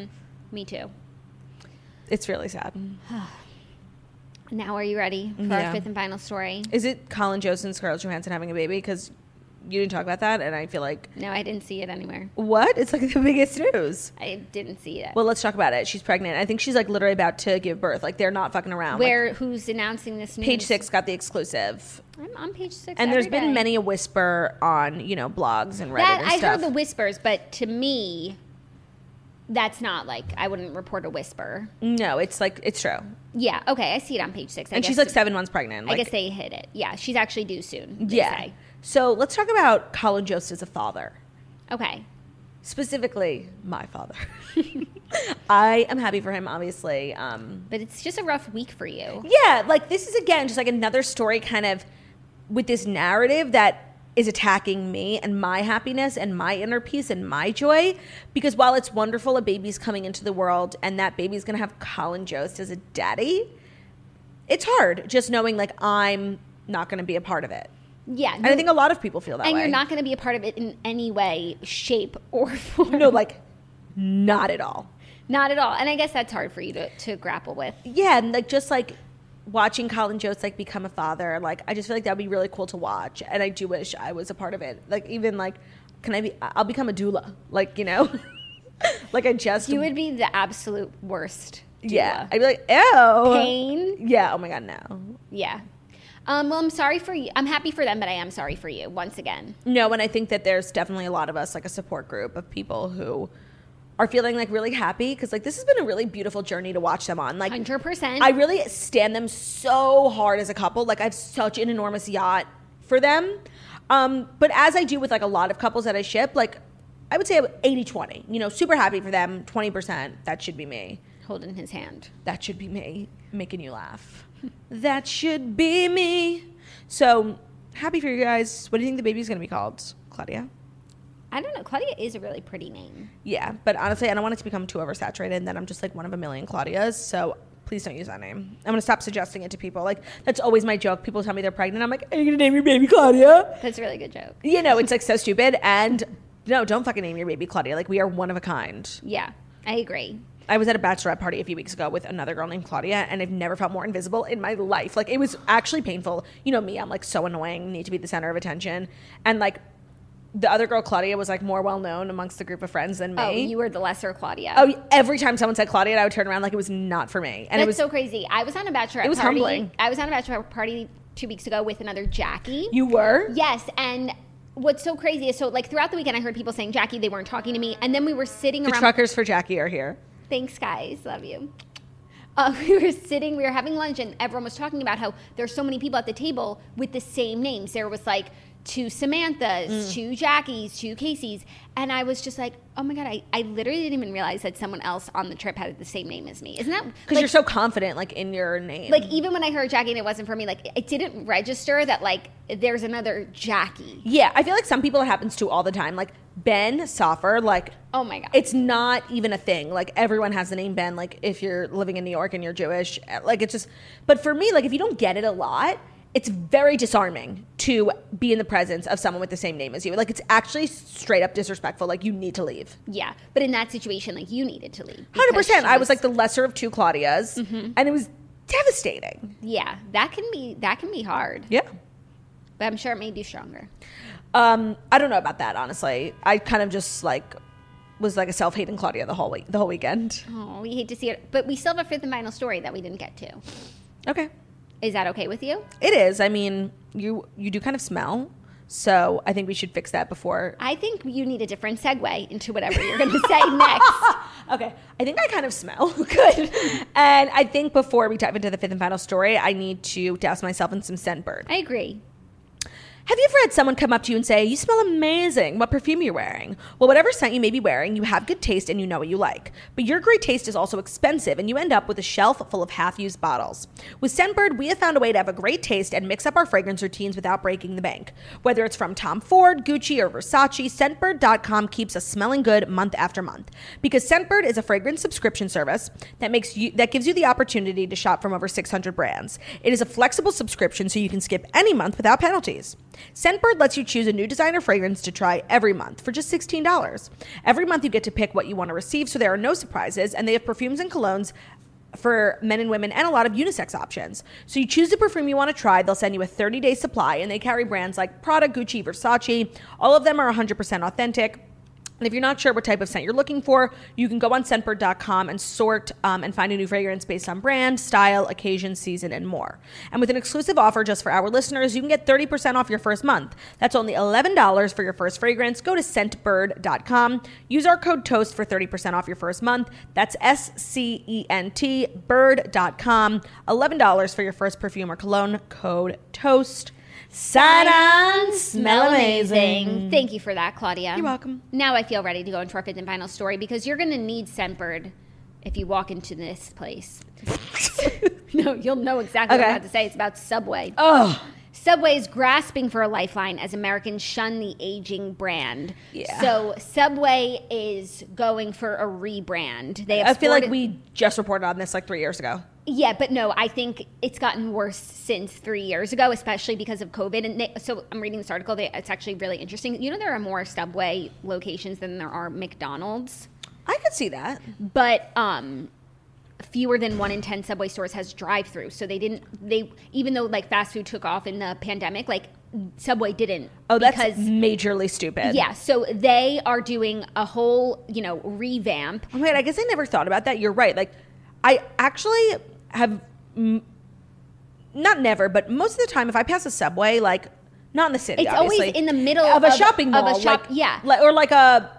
Me too. It's really sad. Now, are you ready for Yeah. our fifth and final story? Is it Colin Jost and Scarlett Johansson having a baby? Because you didn't talk about that, and I feel like, No, I didn't see it anywhere. what? It's like the biggest news. I didn't see it. Well, let's talk about it. She's pregnant. I think she's like literally about to give birth. Like, they're not fucking around. Like, Where? Who's announcing this news? Page Six got the exclusive. I'm on page six. And there's every been day. many a whisper on, you know, blogs and Reddit That and I stuff. heard the whispers, but to me, That's not like, I wouldn't report a whisper. No, it's like, it's true. Yeah, okay, I see it on page six. I And guess she's like seven months pregnant. I Like, guess they hit it. Yeah, she's actually due soon. they yeah. say. So let's talk about Colin Jost as a father. Okay. Specifically, my father. I am happy for him, obviously. Um, But it's just a rough week for you. yeah, like this is, again, just like another story kind of with this narrative that is attacking me and my happiness and my inner peace and my joy. Because while it's wonderful a baby's coming into the world and that baby's going to have Colin Jost as a daddy, it's hard just knowing like I'm not going to be a part of it. Yeah. And I think a lot of people feel that and way. you're not going to be a part of it in any way, shape, or form. No, like not at all. Not at all. And I guess that's hard for you to, to grapple with. Yeah, and like just like watching Colin Jost like become a father, like I just feel like that would be really cool to watch, and I do wish I was a part of it. Like even like, can I be? I'll become a doula. Like you know, like I just You would be the absolute worst. Doula. yeah. I'd be like ew Pain. Yeah. Oh my god, no. Yeah. Um, well, I'm sorry for you. I'm happy for them, but I am sorry for you once again. No, and I think that there's definitely a lot of us, like a support group of people who are feeling like really happy because like this has been a really beautiful journey to watch them on. Like one hundred percent. I really stand them so hard as a couple. Like I have such an enormous yacht for them. Um, but as I do with like a lot of couples that I ship, like I would say eighty twenty, you know, super happy for them. twenty percent, that should be me. Holding his hand. That should be me making you laugh. That should be me. So happy for you guys. What do you think the baby's going to be called? Claudia? I don't know. Claudia is a really pretty name. Yeah, but honestly, I don't want it to become too oversaturated and then I'm just like one of a million Claudias. So please don't use that name. I'm going to stop suggesting it to people. Like, that's always my joke. People tell me they're pregnant. I'm like, are you going to name your baby Claudia? That's a really good joke. You know, it's like so stupid. And no, don't fucking name your baby Claudia. Like, we are one of a kind. Yeah, I agree. I was at a bachelorette party a few weeks ago with another girl named Claudia, and I've never felt more invisible in my life. Like, it was actually painful. You know me, I'm like so annoying, need to be the center of attention. And like, the other girl, Claudia, was like more well known amongst the group of friends than me. Oh, you were the lesser Claudia. Oh, every time someone said Claudia, I would turn around like it was not for me. And That's it was so crazy. I was on a bachelorette It was party. humbling. I was on a bachelorette party two weeks ago with another Jackie. You were? Yes, and what's so crazy is so like throughout the weekend I heard people saying Jackie, they weren't talking to me, and then we were sitting The around. truckers for Jackie are here. Thanks, guys. Love you. Uh, we were sitting, we were having lunch, and everyone was talking about how there's so many people at the table with the same names. There was like two Samanthas, Mm. two Jackies, two Caseys. And I was just like, oh my God, I, I literally didn't even realize that someone else on the trip had the same name as me. Isn't that? Because like, you're so confident, like, in your name. Like, even when I heard Jackie and it wasn't for me, like, it didn't register that, like, there's another Jackie. Yeah, I feel like some people it happens to all the time. Like, Ben Soffer, like, Oh my God. it's not even a thing. Like, everyone has the name Ben, like, if you're living in New York and you're Jewish. Like, it's just, but for me, like, if you don't get it a lot, it's very disarming to be in the presence of someone with the same name as you. Like, it's actually straight up disrespectful. Like, you need to leave. Yeah. But in that situation, like, you needed to leave. one hundred percent. because she I was like the lesser of two Claudias, Mm-hmm. and it was devastating. Yeah, that can be, that can be hard. Yeah. But I'm sure it made you stronger. Um, I don't know about that, honestly. I kind of just, like, was like a self-hating Claudia the whole week, the whole weekend. Oh, we hate to see it. But we still have a fifth and final story that we didn't get to. Okay. Is that okay with you? It is. I mean, you you do kind of smell, so I think we should fix that before. I think you need a different segue into whatever you're going to say next. Okay. I think I kind of smell good. And I think before we dive into the fifth and final story, I need to douse myself in some Scentbird. I agree. Have you ever had someone come up to you and say, you smell amazing, what perfume you're wearing? Well, whatever scent you may be wearing, you have good taste and you know what you like. But your great taste is also expensive and you end up with a shelf full of half-used bottles. With Scentbird, we have found a way to have a great taste and mix up our fragrance routines without breaking the bank. Whether it's from Tom Ford, Gucci, or Versace, Scentbird dot com keeps us smelling good month after month. Because Scentbird is a fragrance subscription service that makes you that gives you the opportunity to shop from over six hundred brands. It is a flexible subscription so you can skip any month without penalties. Scentbird lets you choose a new designer fragrance to try every month for just sixteen dollars. Every month you get to pick what you want to receive, so there are no surprises, and they have perfumes and colognes for men and women and a lot of unisex options. So you choose the perfume you want to try, they'll send you a thirty-day supply, and they carry brands like Prada, Gucci, Versace. All of them are one hundred percent authentic. And if you're not sure what type of scent you're looking for, you can go on scent bird dot com and sort um, and find a new fragrance based on brand, style, occasion, season, and more. And with an exclusive offer just for our listeners, you can get thirty percent off your first month. That's only eleven dollars for your first fragrance. Go to scent bird dot com. Use our code TOAST for thirty percent off your first month. That's S C E N T, bird dot com. eleven dollars for your first perfume or cologne. Code TOAST. Sign on, smell amazing. Thank you for that, Claudia. You're welcome. Now I feel ready to go into our fifth and final story because you're going to need Scent Bird if you walk into this place. No, you'll know exactly Okay. what I'm about to say. It's about Subway. Oh, Subway is grasping for a lifeline as Americans shun the aging brand. Yeah. So Subway is going for a rebrand. They have I feel like sported- we just reported on this like three years ago. Yeah, but no, I think it's gotten worse since three years ago, especially because of COVID. And they, so I'm reading this article. They, it's actually really interesting. You know, there are more Subway locations than there are McDonald's, I could see that. but um, fewer than one in ten Subway stores has drive-through. So they didn't. They even though like fast food took off in the pandemic, like Subway didn't. Oh, that's because, majorly stupid. yeah. So they are doing a whole, you know, revamp. Oh, wait, I guess I never thought about that. You're right. Like, I actually have, mm, not never, but most of the time, if I pass a Subway, like, not in the city, It's obviously, always in the middle of a of- shopping of a mall. shop- like, yeah. like- or like a,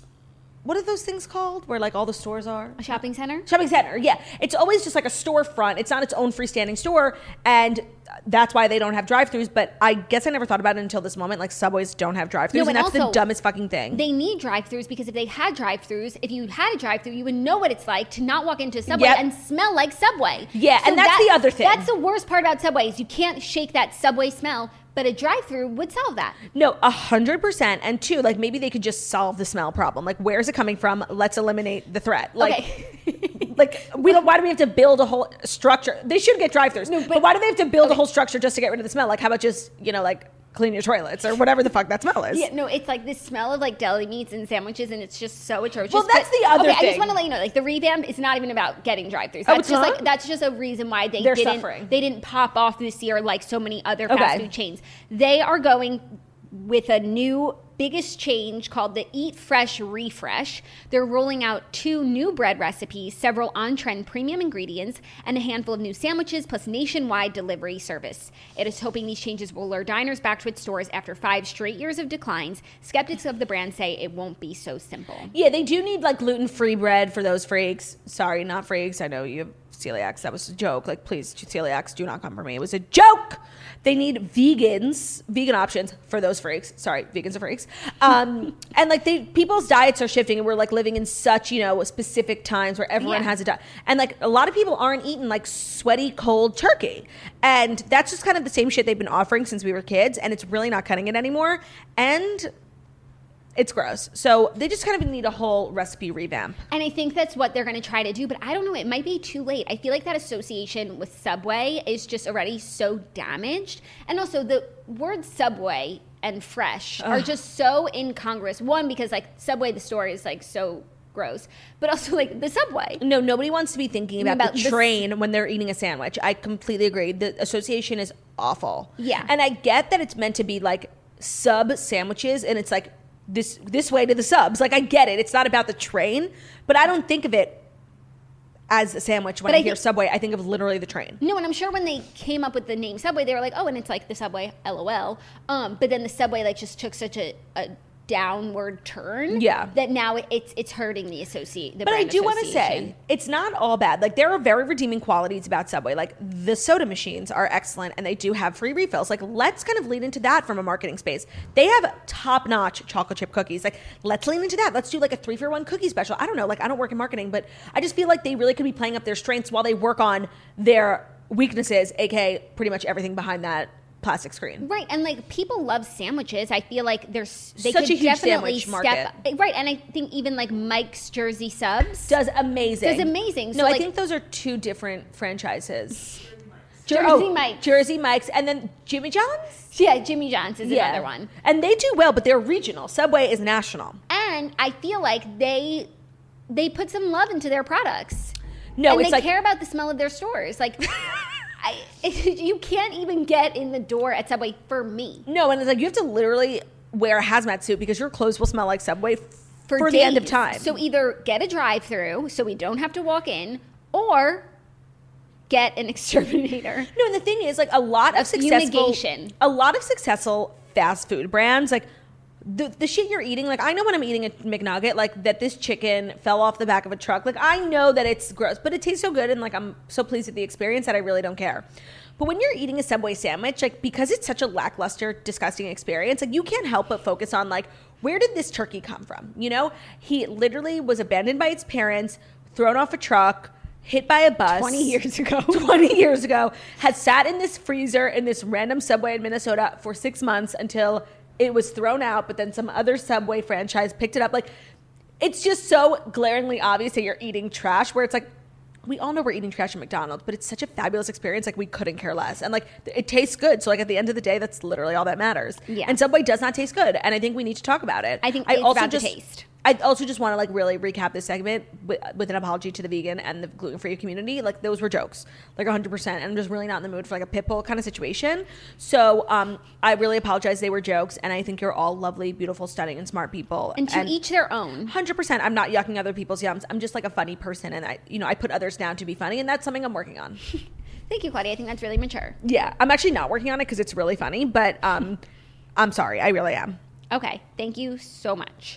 what are those things called? Where, like, all the stores are? A shopping center. Shopping center, yeah. It's always just like a storefront. It's not its own freestanding store, and that's why they don't have drive-thrus. But I guess I never thought about it until this moment. Like, Subways don't have drive-thrus, No, and and that's the also, dumbest fucking thing. They need drive-thrus because if they had drive-thrus, if you had a drive-thru, you would know what it's like to not walk into a Subway Yep. and smell like Subway. Yeah, and that's the other thing. That's the worst part about Subway is you can't shake that Subway smell, but a drive-thru would solve that. No, a hundred percent. And two, like maybe they could just solve the smell problem. Like, where's it coming from? Let's eliminate the threat. Like, Okay. like we don't. Why do we have to build a whole structure? They should get drive-thrus. No, but, why do they have to build a whole structure just to get rid of the smell? Like, how about just you know, like clean your toilets or whatever the fuck that smell is? Yeah, no, it's like this smell of like deli meats and sandwiches, and it's just so atrocious. Well, that's But- the other okay, I thing. just want to let you know, like the revamp is not even about getting drive-thrus. Oh, That's it's just not? like that's just a reason why they They're didn't suffering. they didn't pop off this year like so many other Okay. fast food chains. They are going with a new biggest change called the Eat Fresh Refresh. They're rolling out two new bread recipes, several on-trend premium ingredients, and a handful of new sandwiches, plus nationwide delivery service. It is hoping these changes will lure diners back to its stores after five straight years of declines. Skeptics of the brand say it won't be so simple. Yeah, they do need like gluten-free bread for those freaks. Sorry, not freaks. I know you have celiacs. That was a joke. Like, please, celiacs, do not come for me. It was a joke. They need vegans, vegan options for those freaks. Sorry, vegans are freaks. Um, and like they, people's diets are shifting, and we're like living in such you know specific times where everyone Yeah. has a diet, and like a lot of people aren't eating like sweaty cold turkey, and that's just kind of the same shit they've been offering since we were kids, and it's really not cutting it anymore. And it's gross. So they just kind of need a whole recipe revamp. And I think that's what they're going to try to do, but I don't know. It might be too late. I feel like that association with Subway is just already so damaged. And also, the words Subway and fresh are just so incongruous. One, because like Subway, the store is like so gross, but also like the Subway. No, nobody wants to be thinking about, About the this- train when they're eating a sandwich. I completely agree. The association is awful. Yeah. And I get that it's meant to be like sub sandwiches, and it's like this this way to the subs. Like, I get it. It's not about the train, but I don't think of it as a sandwich when But I, I hear think- Subway. I think of literally the train. No, and I'm sure when they came up with the name Subway, they were like, oh, and it's like the Subway, LOL. Um, but then the Subway like just took such a, a downward turn. Yeah. That now it, it's it's hurting the associate. The But I brand do want to association. say it's not all bad. Like, there are very redeeming qualities about Subway. Like, the soda machines are excellent, and they do have free refills. Like, let's kind of lean into that from a marketing space. They have top-notch chocolate chip cookies. Like, let's lean into that. Let's do like a three for one cookie special. I don't know. Like, I don't work in marketing, but I just feel like they really could be playing up their strengths while they work on their weaknesses, aka pretty much everything behind that plastic screen. Right, and like people love sandwiches. I feel like there's they Such could a huge definitely sandwich step market. right, and I think even like Mike's Jersey Subs Does amazing. Does amazing. No, So, I like- think those are two different franchises. Jersey oh, Mike's. Jersey Mike's, and then Jimmy John's. Yeah, Jimmy John's is another one. And they do well, but they're regional. Subway is national. And I feel like they they put some love into their products. No, and it's they like care about the smell of their stores. Like I, you can't even get in the door at Subway for me. no, and it's like you have to literally wear a hazmat suit because your clothes will smell like Subway for, For days. the end of time. So either get a drive-through so we don't have to walk in, or get an exterminator. No, and the thing is, like, a lot of successful, Fumigation. a lot of successful fast food brands, like, the the shit you're eating, like, I know when I'm eating a McNugget, like, that this chicken fell off the back of a truck. Like, I know that it's gross, but it tastes so good, and, like, I'm so pleased with the experience that I really don't care. But when you're eating a Subway sandwich, like, because it's such a lackluster, disgusting experience, like, you can't help but focus on, like, where did this turkey come from? You know? He literally was abandoned by its parents, thrown off a truck, hit by a bus. twenty years ago. twenty years ago. Had sat in this freezer in this random Subway in Minnesota for six months until it was thrown out, but then some other Subway franchise picked it up. Like, it's just so glaringly obvious that you're eating trash, where it's like, we all know we're eating trash at McDonald's, but it's such a fabulous experience. Like, we couldn't care less. And, like, it tastes good. So, like, at the end of the day, that's literally all that matters. Yeah. And Subway does not taste good. And I think we need to talk about it. I think I it's also about the just, taste. I also just want to, like, really recap this segment with, with an apology to the vegan and the gluten-free community. Like, those were jokes, like, one hundred percent. And I'm just really not in the mood for, like, a pit bull kind of situation. So um, I really apologize. They were jokes. And I think you're all lovely, beautiful, stunning, and smart people. And to each their own. one hundred percent. I'm not yucking other people's yums. I'm just, like, a funny person. And, I, you know, I put others down to be funny. And that's something I'm working on. Thank you, Claudia. I think that's really mature. Yeah. I'm actually not working on it because it's really funny. But um, I'm sorry. I really am. Okay. Thank you so much.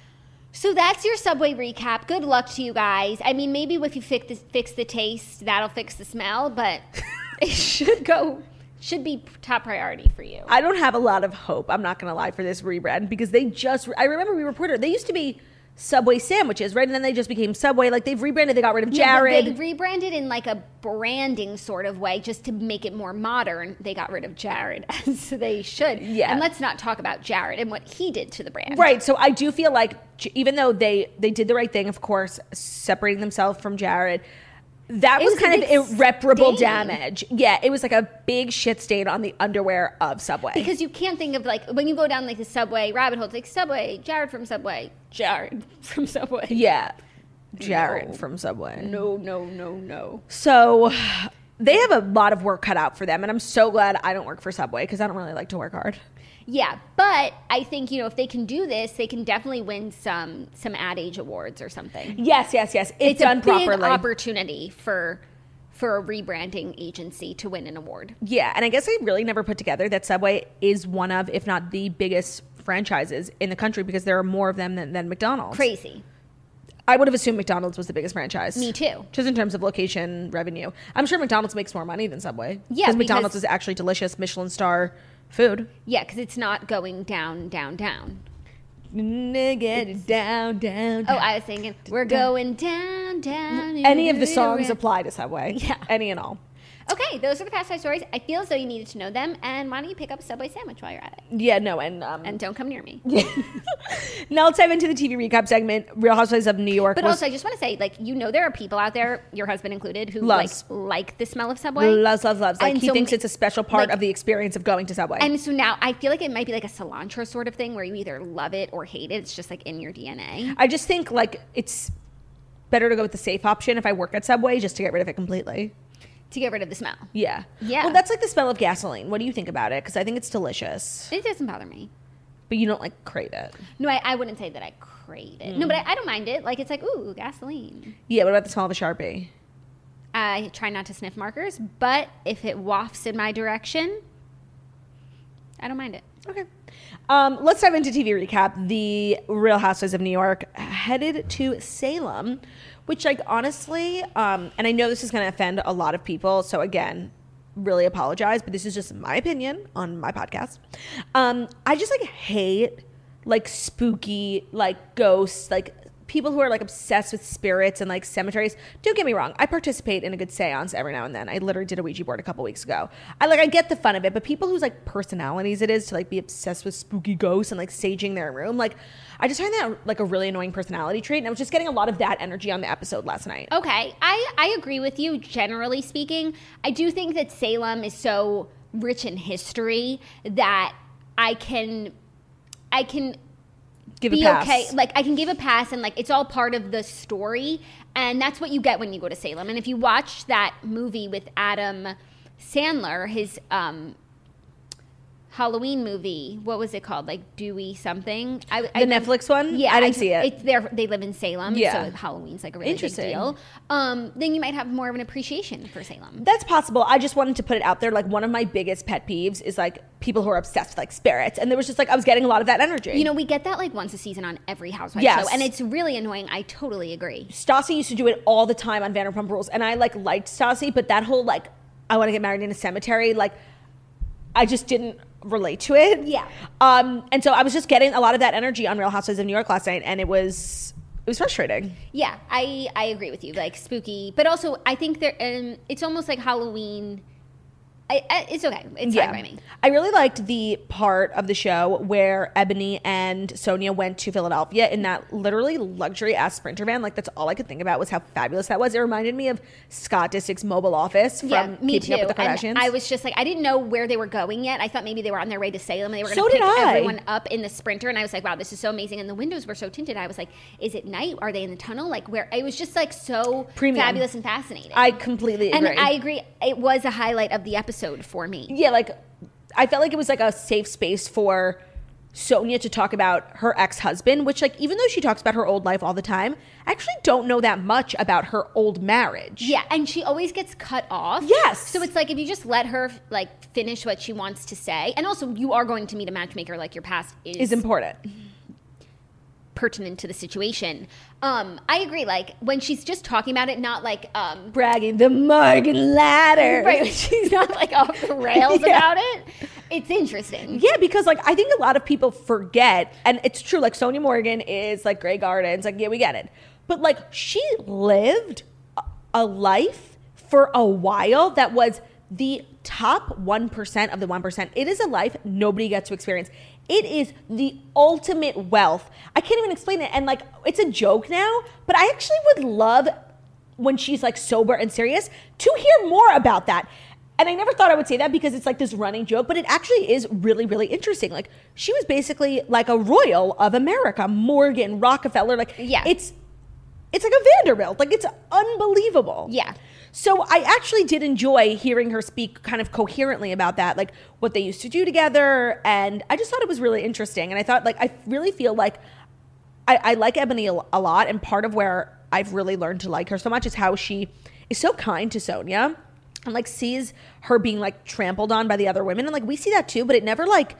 So that's your Subway recap. Good luck to you guys. I mean, maybe if you fix the, fix the taste, that'll fix the smell, but it should go, should be top priority for you. I don't have a lot of hope, I'm not going to lie, for this rebrand, because they just, I remember we reported, they used to be Subway sandwiches, right? And then they just became Subway. Like, they've rebranded, they got rid of Jared. Yeah, but they rebranded in like a branding sort of way just to make it more modern. They got rid of Jared, as they should. Yeah. And let's not talk about Jared and what he did to the brand. Right. So I do feel like, even though they, they did the right thing, of course, separating themselves from Jared, that It was, was a kind of big irreparable stain. damage. Yeah, it was like a big shit stain on the underwear of Subway. Because you can't think of, like, when you go down like the Subway rabbit hole, it's like Subway, Jared from Subway, Jared from Subway. yeah, Jared No. from Subway. No, no, no, no. So they have a lot of work cut out for them, and I'm so glad I don't work for Subway because I don't really like to work hard. Yeah, but I think, you know, if they can do this, they can definitely win some some Ad Age awards or something. Yes, yes, yes. If It's done a big properly. opportunity for for a rebranding agency to win an award. Yeah, and I guess I really never put together that Subway is one of, if not the biggest franchises in the country, because there are more of them than, than McDonald's. Crazy. I would have assumed McDonald's was the biggest franchise. Me too. Just in terms of location, revenue. I'm sure McDonald's makes more money than Subway. Yeah, because McDonald's because- is actually delicious Michelin star food. Yeah, because it's not going down, down, down. Get down, down, down. Oh, I was thinking, we're going down, down. Any of the songs apply to Subway. Yeah. Any and all. Okay, those are the past five stories. I feel as though you needed to know them, and why don't you pick up a Subway sandwich while you're at it? Yeah, no, and um, And don't come near me. now let's dive into the T V recap segment. Real Housewives of New York. But was, also, I just want to say, like, you know, there are people out there, your husband included, who Loves. like like the smell of Subway. loves, loves, loves. Like, And he so thinks ma- it's a special part like- of the experience of going to Subway. And so now I feel like it might be like a cilantro sort of thing where you either love it or hate it. It's just like in your D N A. I just think like it's better to go with the safe option if I work at Subway, just to get rid of it completely. To get rid of the smell. Yeah. Yeah. Well, that's like the smell of gasoline. What do you think about it? Because I think it's delicious, It doesn't bother me. but you don't like crave it. No, I, I wouldn't say that I crave it. No, but I, I don't mind it. Like, it's like, ooh, gasoline. Yeah. What about the smell of a Sharpie? I try not to sniff markers, but if it wafts in my direction, I don't mind it. Okay. Um, let's dive into T V recap. The Real Housewives of New York headed to Salem, which, like, honestly, um, and I know this is going to offend a lot of people. So again, really apologize, but this is just my opinion on my podcast. Um, I just like hate like spooky, like ghosts, like people who are like obsessed with spirits and like cemeteries. Don't get me wrong. I participate in a good seance every now and then. I literally did a Ouija board a couple weeks ago. I like, I get the fun of it, but people whose like personalities it is to like be obsessed with spooky ghosts and like saging their room, like I just find that like a really annoying personality trait. And I was just getting a lot of that energy on the episode last night. Okay, I, I agree with you, generally speaking. I do think that Salem is so rich in history that I can, I can Give be a pass. okay. Like, I can give a pass, and like it's all part of the story, and that's what you get when you go to Salem. And if you watch that movie with Adam Sandler, his um, Halloween movie. What was it called? Like Dewey something. I, The I, Netflix one? Yeah, I didn't see it. It's there. They live in Salem, Yeah. so Halloween's like a really big Interesting. deal. Um, then you might have more of an appreciation for Salem. That's possible. I just wanted to put it out there. Like, one of my biggest pet peeves is like people who are obsessed with like spirits. And there was just like, I was getting a lot of that energy. You know, we get that like once a season on every Housewives Yes. show, and it's really annoying. I totally agree. Stassi used to do it all the time on Vanderpump Rules. And I like liked Stassi, but that whole like, I want to get married in a cemetery, like, I just didn't relate to it. Yeah. Um, and so I was just getting a lot of that energy on Real Housewives of New York last night, and it was it was frustrating. Yeah, I I agree with you. Like spooky, but also I think there. Um, it's almost like Halloween. I, I, it's okay. It's fine by me. I really liked the part of the show where Ebony and Sonia went to Philadelphia in that literally luxury ass Sprinter van. Like, that's all I could think about was how fabulous that was. It reminded me of Scott Disick's mobile office from Yeah, me Keeping too. Up with the Kardashians. And I was just like, I didn't know where they were going yet. I thought maybe they were on their way to Salem and they were So going to did pick I. everyone up in the Sprinter. And I was like, wow, this is so amazing. And the windows were so tinted. I was like, is it night? Are they in the tunnel? Like, where? It was just like so Premium. fabulous and fascinating. I completely agree. and I agree. It was a highlight of the episode for me. Yeah, like, I felt like it was like a safe space for Sonia to talk about her ex-husband, which, like, even though she talks about her old life all the time, I actually don't know that much about her old marriage. Yeah, and she always gets cut off. Yes. So it's like if you just let her like finish what she wants to say, and also you are going to meet a matchmaker, like your past is, Is important. pertinent to the situation. Um, I agree. Like when she's just talking about it, not like um, Bragging the Morgan ladder. right. When she's not like off the rails Yeah. about it. It's interesting. Yeah, because like I think a lot of people forget, and it's true. Like Sonia Morgan is like Grey Gardens. Like, yeah, we get it. But like she lived a- a life for a while that was the top one percent of the one percent. It is a life nobody gets to experience. It is the ultimate wealth. I can't even explain it. And like, it's a joke now, but I actually would love when she's like sober and serious to hear more about that. And I never thought I would say that because it's like this running joke, but it actually is really, really interesting. Like, she was basically like a royal of America, Morgan, Rockefeller. Like, Yeah. it's, it's like a Vanderbilt. Like, it's unbelievable. Yeah. So I actually did enjoy hearing her speak kind of coherently about that, like what they used to do together. And I just thought it was really interesting. And I thought, like, I really feel like I, I like Ebony a, a lot. And part of where I've really learned to like her so much is how she is so kind to Sonia and like sees her being like trampled on by the other women. And like, we see that too, but it never like,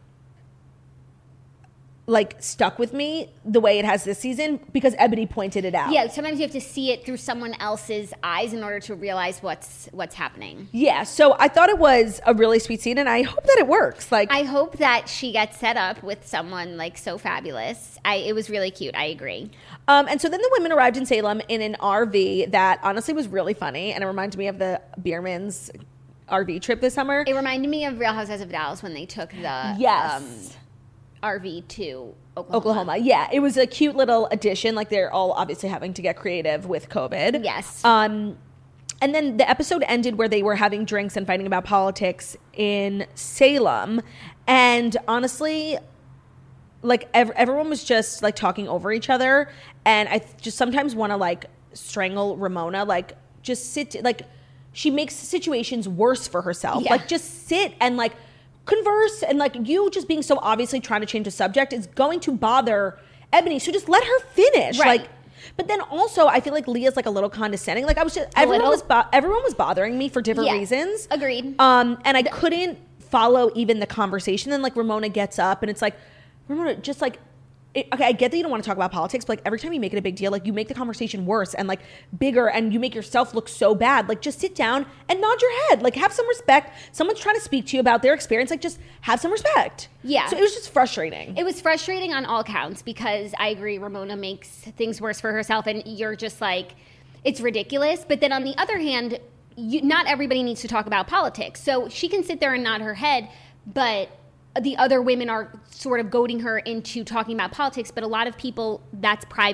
like stuck with me the way it has this season because Ebony pointed it out. Yeah, sometimes you have to see it through someone else's eyes in order to realize what's what's happening. Yeah, so I thought it was a really sweet scene, and I hope that it works. Like, I hope that she gets set up with someone like so fabulous. I it was really cute. I agree. um, and so then the women arrived in Salem in an R V that honestly was really funny, and it reminded me of the Biermann's R V trip this summer. It reminded me of Real Housewives of Dallas when they took the Yes. um, R V to Oklahoma. Oklahoma, yeah, it was a cute little addition. Like, they're all obviously having to get creative with COVID. Yes. Um, and then the episode ended where they were having drinks and fighting about politics in Salem, and honestly, like ev- everyone was just like talking over each other, and I just sometimes want to like strangle Ramona. Like, just sit, like she makes situations worse for herself. Yeah. Like, just sit and like converse, and like you just being so obviously trying to change the subject is going to bother Ebony. So just let her finish. Right. Like, but then also I feel like Leah's like a little condescending. Like, I was just A everyone little? was bo- everyone was bothering me for different Yeah. reasons. Agreed. Um, and I couldn't follow even the conversation. Then like Ramona gets up and it's like, Ramona, just like, it, okay, I get that you don't want to talk about politics, but like every time you make it a big deal, like you make the conversation worse and like bigger, and you make yourself look so bad. Like, just sit down and nod your head. Like, have some respect. Someone's trying to speak to you about their experience. Like, just have some respect. Yeah. So it was just frustrating. It was frustrating on all counts because I agree Ramona makes things worse for herself, and you're just like, it's ridiculous. But then on the other hand, you, not everybody needs to talk about politics. So she can sit there and nod her head, but the other women are sort of goading her into talking about politics. But a lot of people, that's private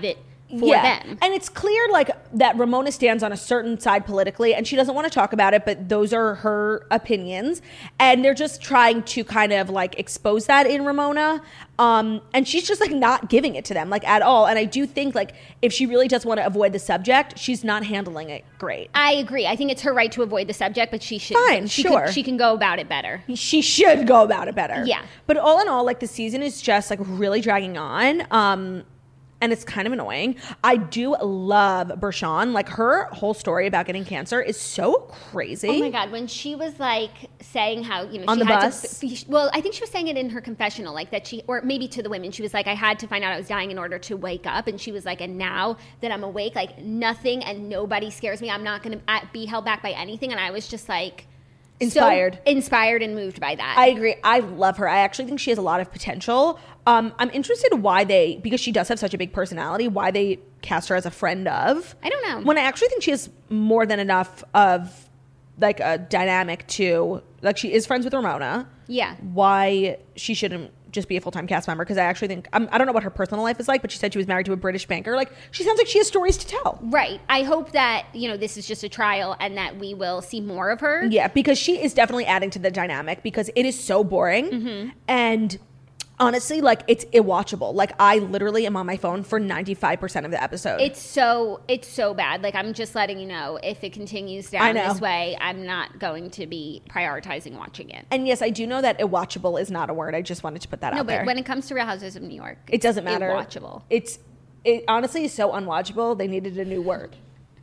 for them. And it's clear like that Ramona stands on a certain side politically and she doesn't want to talk about it, but those are her opinions. And they're just trying to kind of like expose that in Ramona. Um, and she's just like not giving it to them like at all. And I do think like if she really does want to avoid the subject, she's not handling it great. I agree. I think it's her right to avoid the subject, but she should. Fine, she sure. Could, she can go about it better. She should go about it better. Yeah. But all in all, like the season is just like really dragging on. Um, and it's kind of annoying. I do love Bershawn. Like her whole story about getting cancer is so crazy. Oh my God. When she was like saying how, you know, On she the had bus? to, well, I think she was saying it in her confessional, like that she, or maybe to the women, she was like, I had to find out I was dying in order to wake up. And she was like, and now that I'm awake, like nothing and nobody scares me. I'm not going to be held back by anything. And I was just like, Inspired. So inspired and moved by that. I agree. I love her. I actually think she has a lot of potential. Um, I'm interested why they, because she does have such a big personality, why they cast her as a friend of. I don't know. When I actually think she has more than enough of like a dynamic to, like she is friends with Ramona. Yeah. Why she shouldn't just be a full-time cast member, because I actually think, um, I don't know what her personal life is like, but she said she was married to a British banker. Like, she sounds like she has stories to tell. Right. I hope that, you know, this is just a trial and that we will see more of her. Yeah, because she is definitely adding to the dynamic because it is so boring. Mm-hmm. And honestly, like, it's iwatchable. Like, I literally am on my phone for ninety-five percent of the episode. It's so, it's so bad. Like, I'm just letting you know, if it continues I down know. this way, I'm not going to be prioritizing watching it. And yes, I do know that iwatchable is not a word. I just wanted to put that No, out but there. when it comes to Real Housewives of New York, It doesn't matter. Watchable. It's, it honestly is so unwatchable. They needed a new word.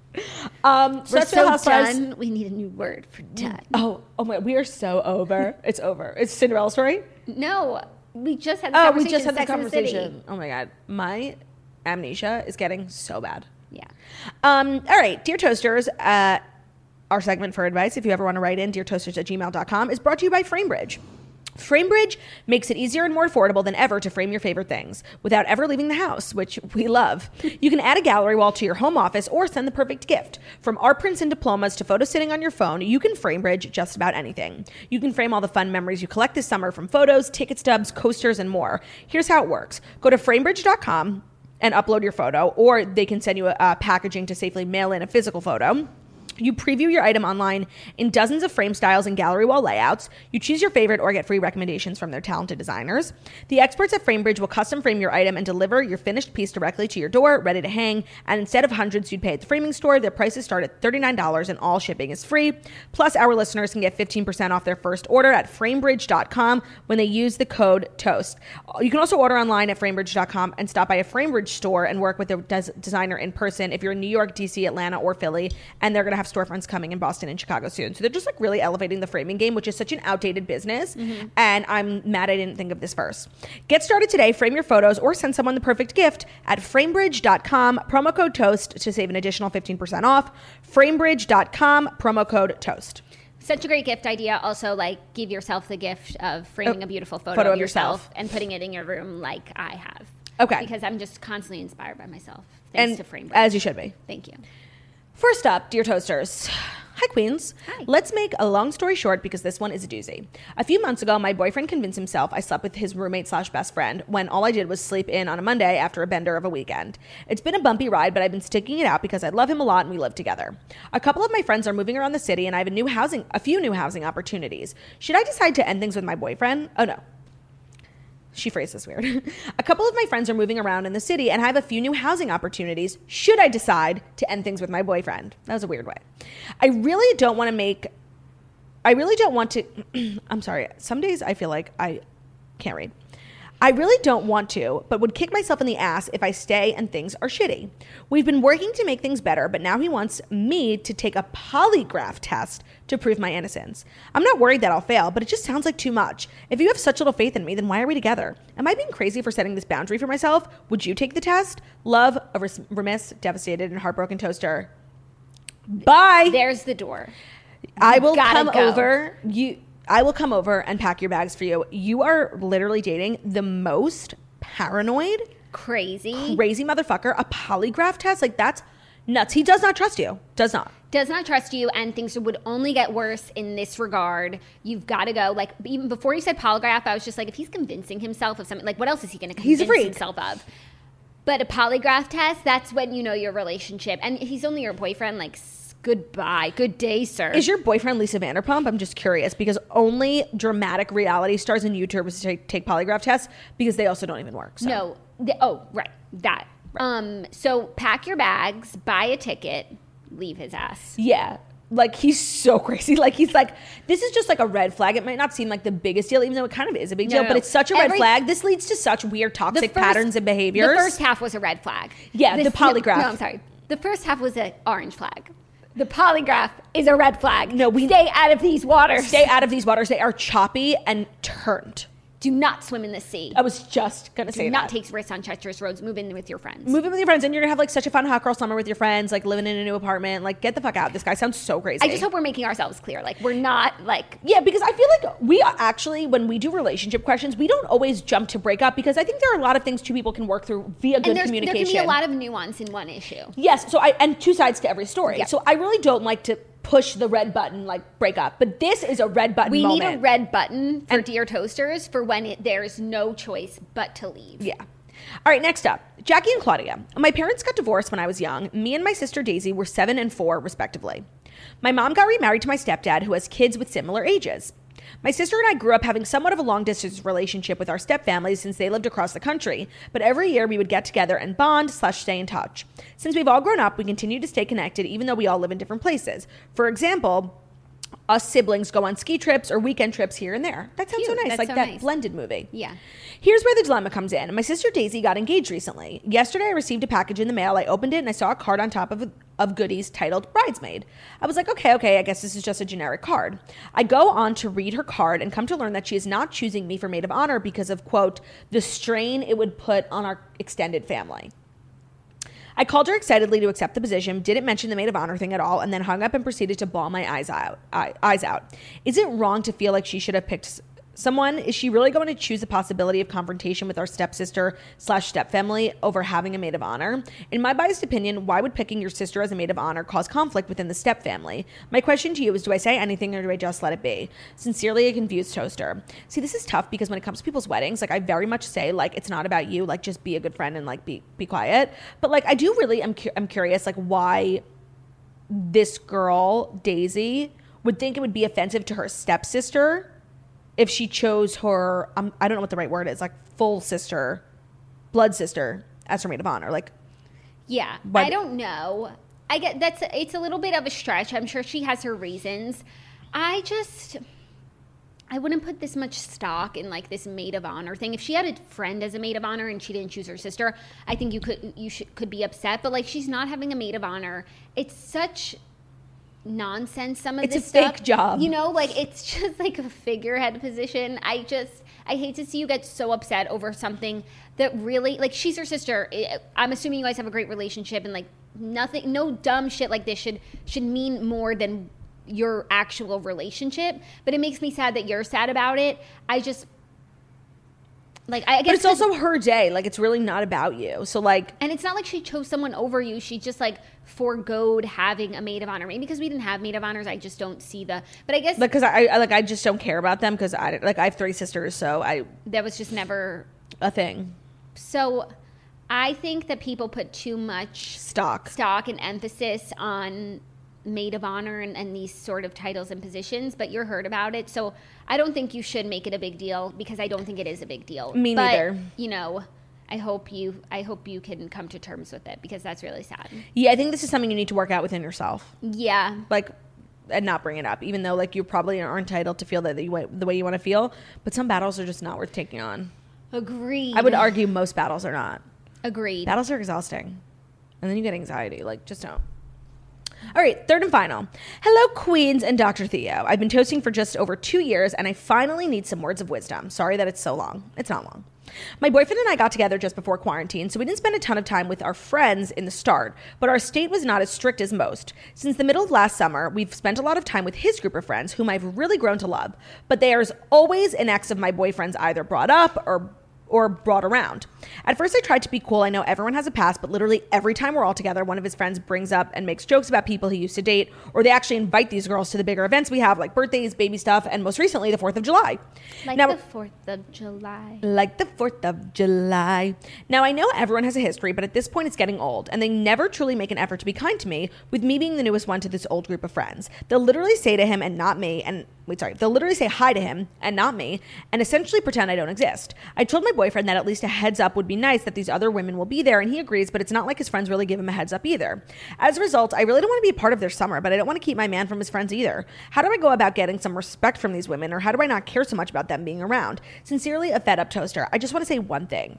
Um, We're such so Real Housewives- done. We need a new word for done. Oh, oh my, we are so over. It's over. It's Cinderella story? No, we just had. This Oh, we conversation, just had that Sex and the City. conversation. Oh my God. My amnesia is getting so bad. Yeah. Um, all right, Dear Toasters, uh, our segment for advice, if you ever want to write in, dear toasters at gmail dot com, is brought to you by FrameBridge. FrameBridge makes it easier and more affordable than ever to frame your favorite things without ever leaving the house, which we love. You can add a gallery wall to your home office or send the perfect gift. From art prints and diplomas to photos sitting on your phone, you can FrameBridge just about anything. You can frame all the fun memories you collect this summer from photos, ticket stubs, coasters, and more. Here's how it works. Go to framebridge dot com and upload your photo, or they can send you a, a packaging to safely mail in a physical photo. You preview your item online in dozens of frame styles and gallery wall layouts. You choose your favorite or get free recommendations from their talented designers. The experts at FrameBridge will custom frame your item and deliver your finished piece directly to your door, ready to hang. And instead of hundreds you'd pay at the framing store, their prices start at thirty-nine dollars and all shipping is free. Plus, our listeners can get fifteen percent off their first order at framebridge dot com when they use the code TOAST. You can also order online at framebridge dot com and stop by a FrameBridge store and work with a des- designer in person if you're in New York, D C, Atlanta, or Philly. And they're going to have storefronts coming in Boston and Chicago soon. So they're just like really elevating the framing game, which is such an outdated business. Mm-hmm. And I'm mad I didn't think of this first. Get started today. Frame your photos or send someone the perfect gift at framebridge dot com. Promo code TOAST to save an additional fifteen percent off. framebridge dot com. Promo code TOAST. Such a great gift idea. Also, like, give yourself the gift of framing Oh, a beautiful photo, photo of of yourself, yourself. and putting it in your room like I have. Okay. Because I'm just constantly inspired by myself. Thanks And to FrameBridge. as you should be. Thank you. First up, Dear Toasters. Hi, Queens. Hi. Let's make a long story short because this one is a doozy. A few months ago, my boyfriend convinced himself I slept with his roommate slash best friend when all I did was sleep in on a Monday after a bender of a weekend. It's been a bumpy ride, but I've been sticking it out because I love him a lot and we live together. A couple of my friends are moving around the city and I have a new housing, a few new housing opportunities. Should I decide to end things with my boyfriend? Oh no. She phrased this weird. A couple of my friends are moving around in the city and I have a few new housing opportunities. Should I decide to end things with my boyfriend? That was a weird way. I really don't want to make, I really don't want to, I'm sorry. Some days I feel like I can't read. I really don't want to, but would kick myself in the ass if I stay and things are shitty. We've been working to make things better, but now he wants me to take a polygraph test to prove my innocence. I'm not worried that I'll fail, but it just sounds like too much. If you have such little faith in me, then why are we together? Am I being crazy for setting this boundary for myself? Would you take the test? Love, a res- remiss, devastated, and heartbroken toaster. Bye. There's the door. I will Gotta come go. over. You, I will come over and pack your bags for you. You are literally dating the most paranoid, Crazy. crazy motherfucker. A polygraph test, like that's nuts. He does not trust you. Does not. Does not trust you, and things would only get worse in this regard. You've got to go. Like, even before you said polygraph, I was just like, if he's convincing himself of something, like, what else is he going to He's a convince freak. himself of? But a polygraph test, that's when you know your relationship. And he's only your boyfriend, like, s- goodbye. Good day, sir. Is your boyfriend Lisa Vanderpump? I'm just curious because only dramatic reality stars and YouTubers take, take polygraph tests because they also don't even work. So. No. The, oh, right. That. Um. So pack your bags, buy a ticket, leave his ass. Yeah. Like, he's so crazy. Like, he's like, this is just like a red flag. It might not seem like the biggest deal, even though it kind of is a big No, deal, no, but no. it's such a red Every- flag. This leads to such weird toxic The first- patterns and behaviors. The first half was a red flag. Yeah, the polygraph. No, no, I'm sorry. The first half was an orange flag. The polygraph is a red flag. No, we- Stay out of these waters. Stay out of these waters. They are choppy and turned. Do not swim in the sea. I was just going to say Do not that. take risks on treacherous roads. Move in with your friends. Move in with your friends, and you're going to have like such a fun hot girl summer with your friends, like living in a new apartment. Like, get the fuck out. This guy sounds so crazy. I just hope we're making ourselves clear. Like, we're not like... Yeah, because I feel like we are actually, when we do relationship questions, we don't always jump to break up because I think there are a lot of things two people can work through via good And there's, there communication. can be a lot of nuance in one issue. Yes, so I and two sides to every story. Yeah. So I really don't like to push the red button, like break up. But this is a red button We moment. need a red button for And- Dear Toasters for when it, there's no choice but to leave. Yeah. All right, next up, Jackie and Claudia. My parents got divorced when I was young. Me and my sister Daisy were seven and four, respectively. My mom got remarried to my stepdad, who has kids with similar ages. My sister and I grew up having somewhat of a long-distance relationship with our stepfamilies since they lived across the country, but every year we would get together and bond slash stay in touch. Since we've all grown up, we continue to stay connected even though we all live in different places. For example, us siblings go on ski trips or weekend trips here and there. That sounds so Cute. nice, That's like so that nice. blended movie. Yeah. Here's where the dilemma comes in. My sister Daisy got engaged recently. Yesterday, I received a package in the mail. I opened it and I saw a card on top of, of goodies titled Bridesmaid. I was like, okay, okay, I guess this is just a generic card. I go on to read her card and come to learn that she is not choosing me for maid of honor because of, quote, the strain it would put on our extended family. I called her excitedly to accept the position, didn't mention the maid of honor thing at all, and then hung up and proceeded to bawl my eyes out. eye- eyes out. Is it wrong to feel like she should have picked s- someone? Is she really going to choose the possibility of confrontation with our stepsister slash stepfamily over having a maid of honor? In my biased opinion, why would picking your sister as a maid of honor cause conflict within the stepfamily? My question to you is, do I say anything or do I just let it be? Sincerely, a confused toaster. See, this is tough because when it comes to people's weddings, like I very much say, like, it's not about you, like just be a good friend and like be be quiet. But like I do really am cu- I'm curious like why this girl, Daisy, would think it would be offensive to her stepsister if she chose her, um, I don't know what the right word is, like full sister, blood sister as her maid of honor. Like, Yeah, But- I don't know. I get that's it's a little bit of a stretch. I'm sure she has her reasons. I just I wouldn't put this much stock in like this maid of honor thing. If she had a friend as a maid of honor and she didn't choose her sister, I think you could you should could be upset. But like she's not having a maid of honor. It's such nonsense. Some of It's this a stuff, fake job. You know, like it's just like a figurehead position. I just I hate to see you get so upset over something that really like she's her sister. I- I'm assuming you guys have a great relationship and like nothing, no dumb shit like this should should mean more than your actual relationship. But it makes me sad that you're sad about it. I just like I but guess it's also her day. Like, it's really not about you. So like, and it's not like she chose someone over you. She just like foregoed having a maid of honor. Maybe because we didn't have maid of honors, I just don't see the. But I guess because I, I like I just don't care about them because I like I have three sisters, so I that was just never. a thing So, I think that people put too much stock. stock and emphasis on maid of honor and, and these sort of titles and positions, but you're heard about it. So I don't think you should make it a big deal because I don't think it is a big deal. Me But, neither. You know, I hope you I hope you can come to terms with it because that's really sad. Yeah, I think this is something you need to work out within yourself. Yeah. Like, and not bring it up, even though like you probably are entitled to feel that the way, the way you want to feel. But some battles are just not worth taking on. Agreed. I would argue most battles are not. Agreed. Battles are exhausting. And then you get anxiety. Like, just don't. All right, third and final. Hello, Queens and Doctor Theo. I've been toasting for just over two years, and I finally need some words of wisdom. Sorry that it's so long. It's not long. My boyfriend and I got together just before quarantine, so we didn't spend a ton of time with our friends in the start, but our state was not as strict as most. Since the middle of last summer, we've spent a lot of time with his group of friends, whom I've really grown to love, but there's always an ex of my boyfriend's either brought up or or brought around. At first, I tried to be cool. I know everyone has a past, but literally every time we're all together, one of his friends brings up and makes jokes about people he used to date, or they actually invite these girls to the bigger events we have, like birthdays, baby stuff, and most recently, the fourth of July. Like now, the fourth of July. Like the fourth of July. Now, I know everyone has a history, but at this point, it's getting old, and they never truly make an effort to be kind to me, with me being the newest one to this old group of friends. They'll literally say to him and not me, and wait, sorry, they'll literally say hi to him and not me, and essentially pretend I don't exist. I told my boyfriend that at least a heads up would be nice, that these other women will be there, and he agrees, but it's not like his friends really give him a heads up either. As a result, I really don't want to be a part of their summer, but I don't want to keep my man from his friends either. How do I go about getting some respect from these women, or how do I not care so much about them being around? Sincerely, a fed up toaster. I just want to say one thing.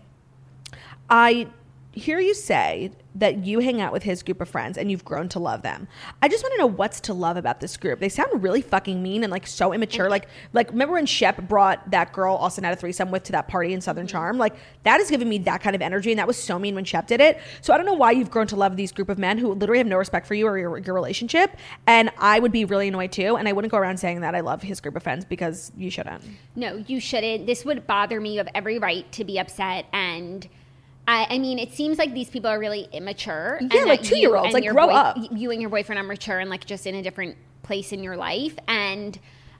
I hear you say that you hang out with his group of friends and you've grown to love them. I just want to know what's to love about this group. They sound really fucking mean and like so immature. Like, like remember when Shep brought that girl Austin had a threesome with to that party in Southern Charm? Like, that is giving me that kind of energy, and that was so mean when Shep did it. So I don't know why you've grown to love these group of men who literally have no respect for you or your, your relationship. And I would be really annoyed too. And I wouldn't go around saying that I love his group of friends, because you shouldn't. No, you shouldn't. This would bother me. You have every right to be upset. And I, I mean, it seems like these people are really immature. Yeah, and like two-year-olds, like, grow boy, up. You and your boyfriend are mature and like just in a different place in your life. And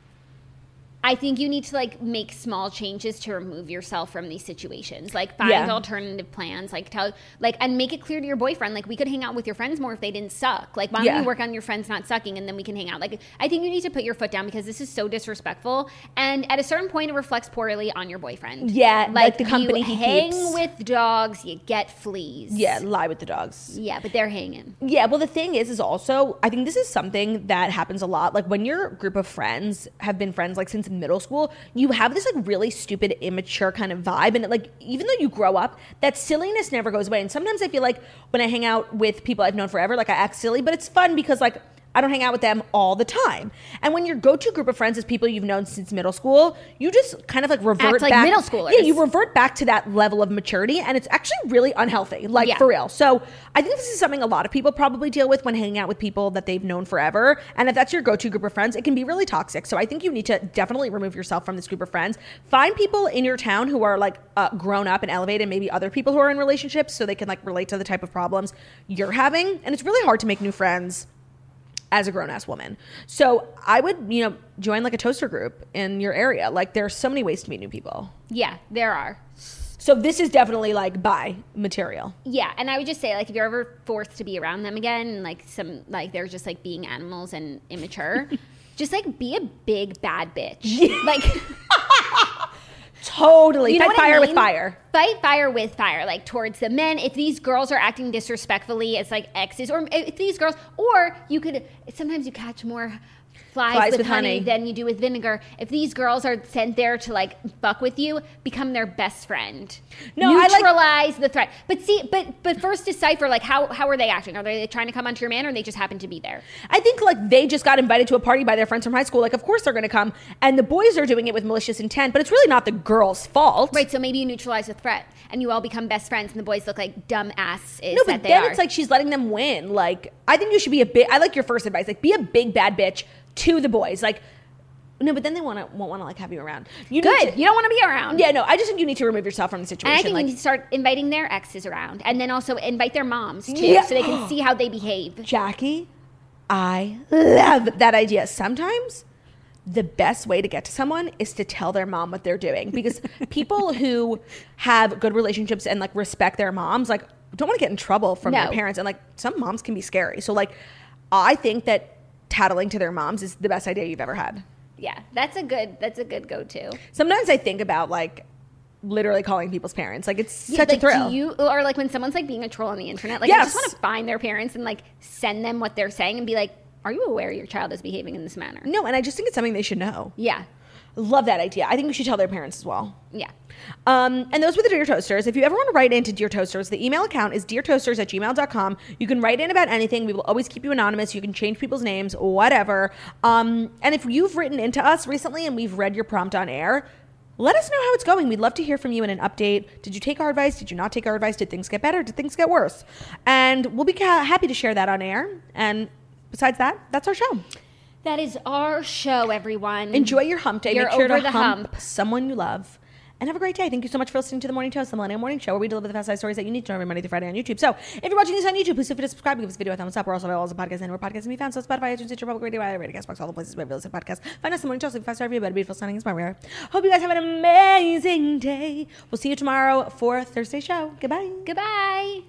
I think you need to like make small changes to remove yourself from these situations. Like find Yeah. alternative plans. Like tell like and make it clear to your boyfriend. Like we could hang out with your friends more if they didn't suck. Like why don't Yeah. you work on your friends not sucking, and then we can hang out. Like I think you need to put your foot down, because this is so disrespectful. And at a certain point, it reflects poorly on your boyfriend. Yeah, like the company you he hang keeps. with dogs, you get fleas. Yeah, lie with the dogs. Yeah, but they're hanging. Yeah, well, the thing is, is also, I think this is something that happens a lot. Like when your group of friends have been friends like since middle school, you have this like really stupid, immature kind of vibe. And like, even though you grow up, that silliness never goes away. And sometimes I feel like when I hang out with people I've known forever, like I act silly, but it's fun because like, I don't hang out with them all the time. And when your go-to group of friends is people you've known since middle school, you just kind of like revert Act like back. middle schoolers. Yeah, you revert back to that level of maturity, and it's actually really unhealthy, like Yeah. for real. So I think this is something a lot of people probably deal with when hanging out with people that they've known forever. And if that's your go-to group of friends, it can be really toxic. So I think you need to definitely remove yourself from this group of friends. Find people in your town who are like uh, grown up and elevated, maybe other people who are in relationships, so they can like relate to the type of problems you're having. And it's really hard to make new friends as a grown-ass woman. So I would, you know, join like a toaster group in your area. Like there's so many ways to meet new people. Yeah, there are. So this is definitely like bi material. Yeah, and I would just say, like, if you're ever forced to be around them again, and like some, like they're just like being animals and immature, just like be a big bad bitch. Yeah. Like, Totally. you know Fight what I fire with mean? fire. Fight fire with fire, like towards the men. If these girls are acting disrespectfully, it's like exes, or if these girls, or you could, sometimes you catch more flies, Flies with, with honey, honey. than you do with vinegar. If these girls are sent there to like fuck with you, become their best friend. No, I like- neutralize the threat. But see, but but first decipher, like how how are they acting? Are they trying to come onto your man, or they just happen to be there? I think like they just got invited to a party by their friends from high school. Like of course they're going to come, and the boys are doing it with malicious intent, but it's really not the girl's fault. Right. So maybe you neutralize the threat, and you all become best friends, and the boys look like dumb asses No, that but they then are. it's like she's letting them win. Like I think you should be a big. I like your first advice. Like be a big bad bitch to the boys. Like no, but then they want to won't want to like have you around. You need good. to- You don't want to be around. Yeah, no. I just think you need to remove yourself from the And situation. I think like you need to start inviting their exes around, and then also invite their moms too, Yeah. so they can see how they behave. Jackie, I love that idea. Sometimes the best way to get to someone is to tell their mom what they're doing, because people who have good relationships and like respect their moms like don't want to get in trouble from No. their parents, and like some moms can be scary. So like I think that tattling to their moms is the best idea you've ever had. Yeah, that's a good. That's a good go-to. Sometimes I think about like literally calling people's parents. Like it's Yeah, such like, a thrill. Do you, or like when someone's like being a troll on the internet, like I Yes. just want to find their parents and like send them what they're saying and be like, "Are you aware your child is behaving in this manner?" no, and I just think it's something they should know. Yeah, Love that idea. I think we should tell their parents as well. yeah. Um, and those were the Dear Toasters. If you ever want to write into Dear Toasters, the email account is dear toasters at gmail dot com. You can write in about anything. We will always keep you anonymous. You can change people's names, whatever. Um, and if you've written into us recently and we've read your prompt on air, let us know how it's going. We'd love to hear from you in an update. Did you take our advice? Did you not take our advice? Did things get better? Did things get worse? And we'll be ca- happy to share that on air. And besides that, that's our show. That is our show, everyone. Enjoy your hump day. You're Make sure over to the hump, hump. someone you love. and have a great day. Thank you so much for listening to The Morning Toast, the Millennial Morning Show, where we deliver the fast life stories that you need to know every Monday through Friday on YouTube. So if you're watching this on YouTube, please feel free to subscribe, give this video a thumbs up. We're also available as a podcast and where podcasts can be found. So Spotify, iTunes, Stitcher, Public Radio, Radio, Castbox, all the places where you listen to podcasts. Find us The Morning Toast, leave a five-star review, better beautiful signing is my rare. Hope you guys have an amazing day. We'll see you tomorrow for Thursday show. Goodbye. Goodbye.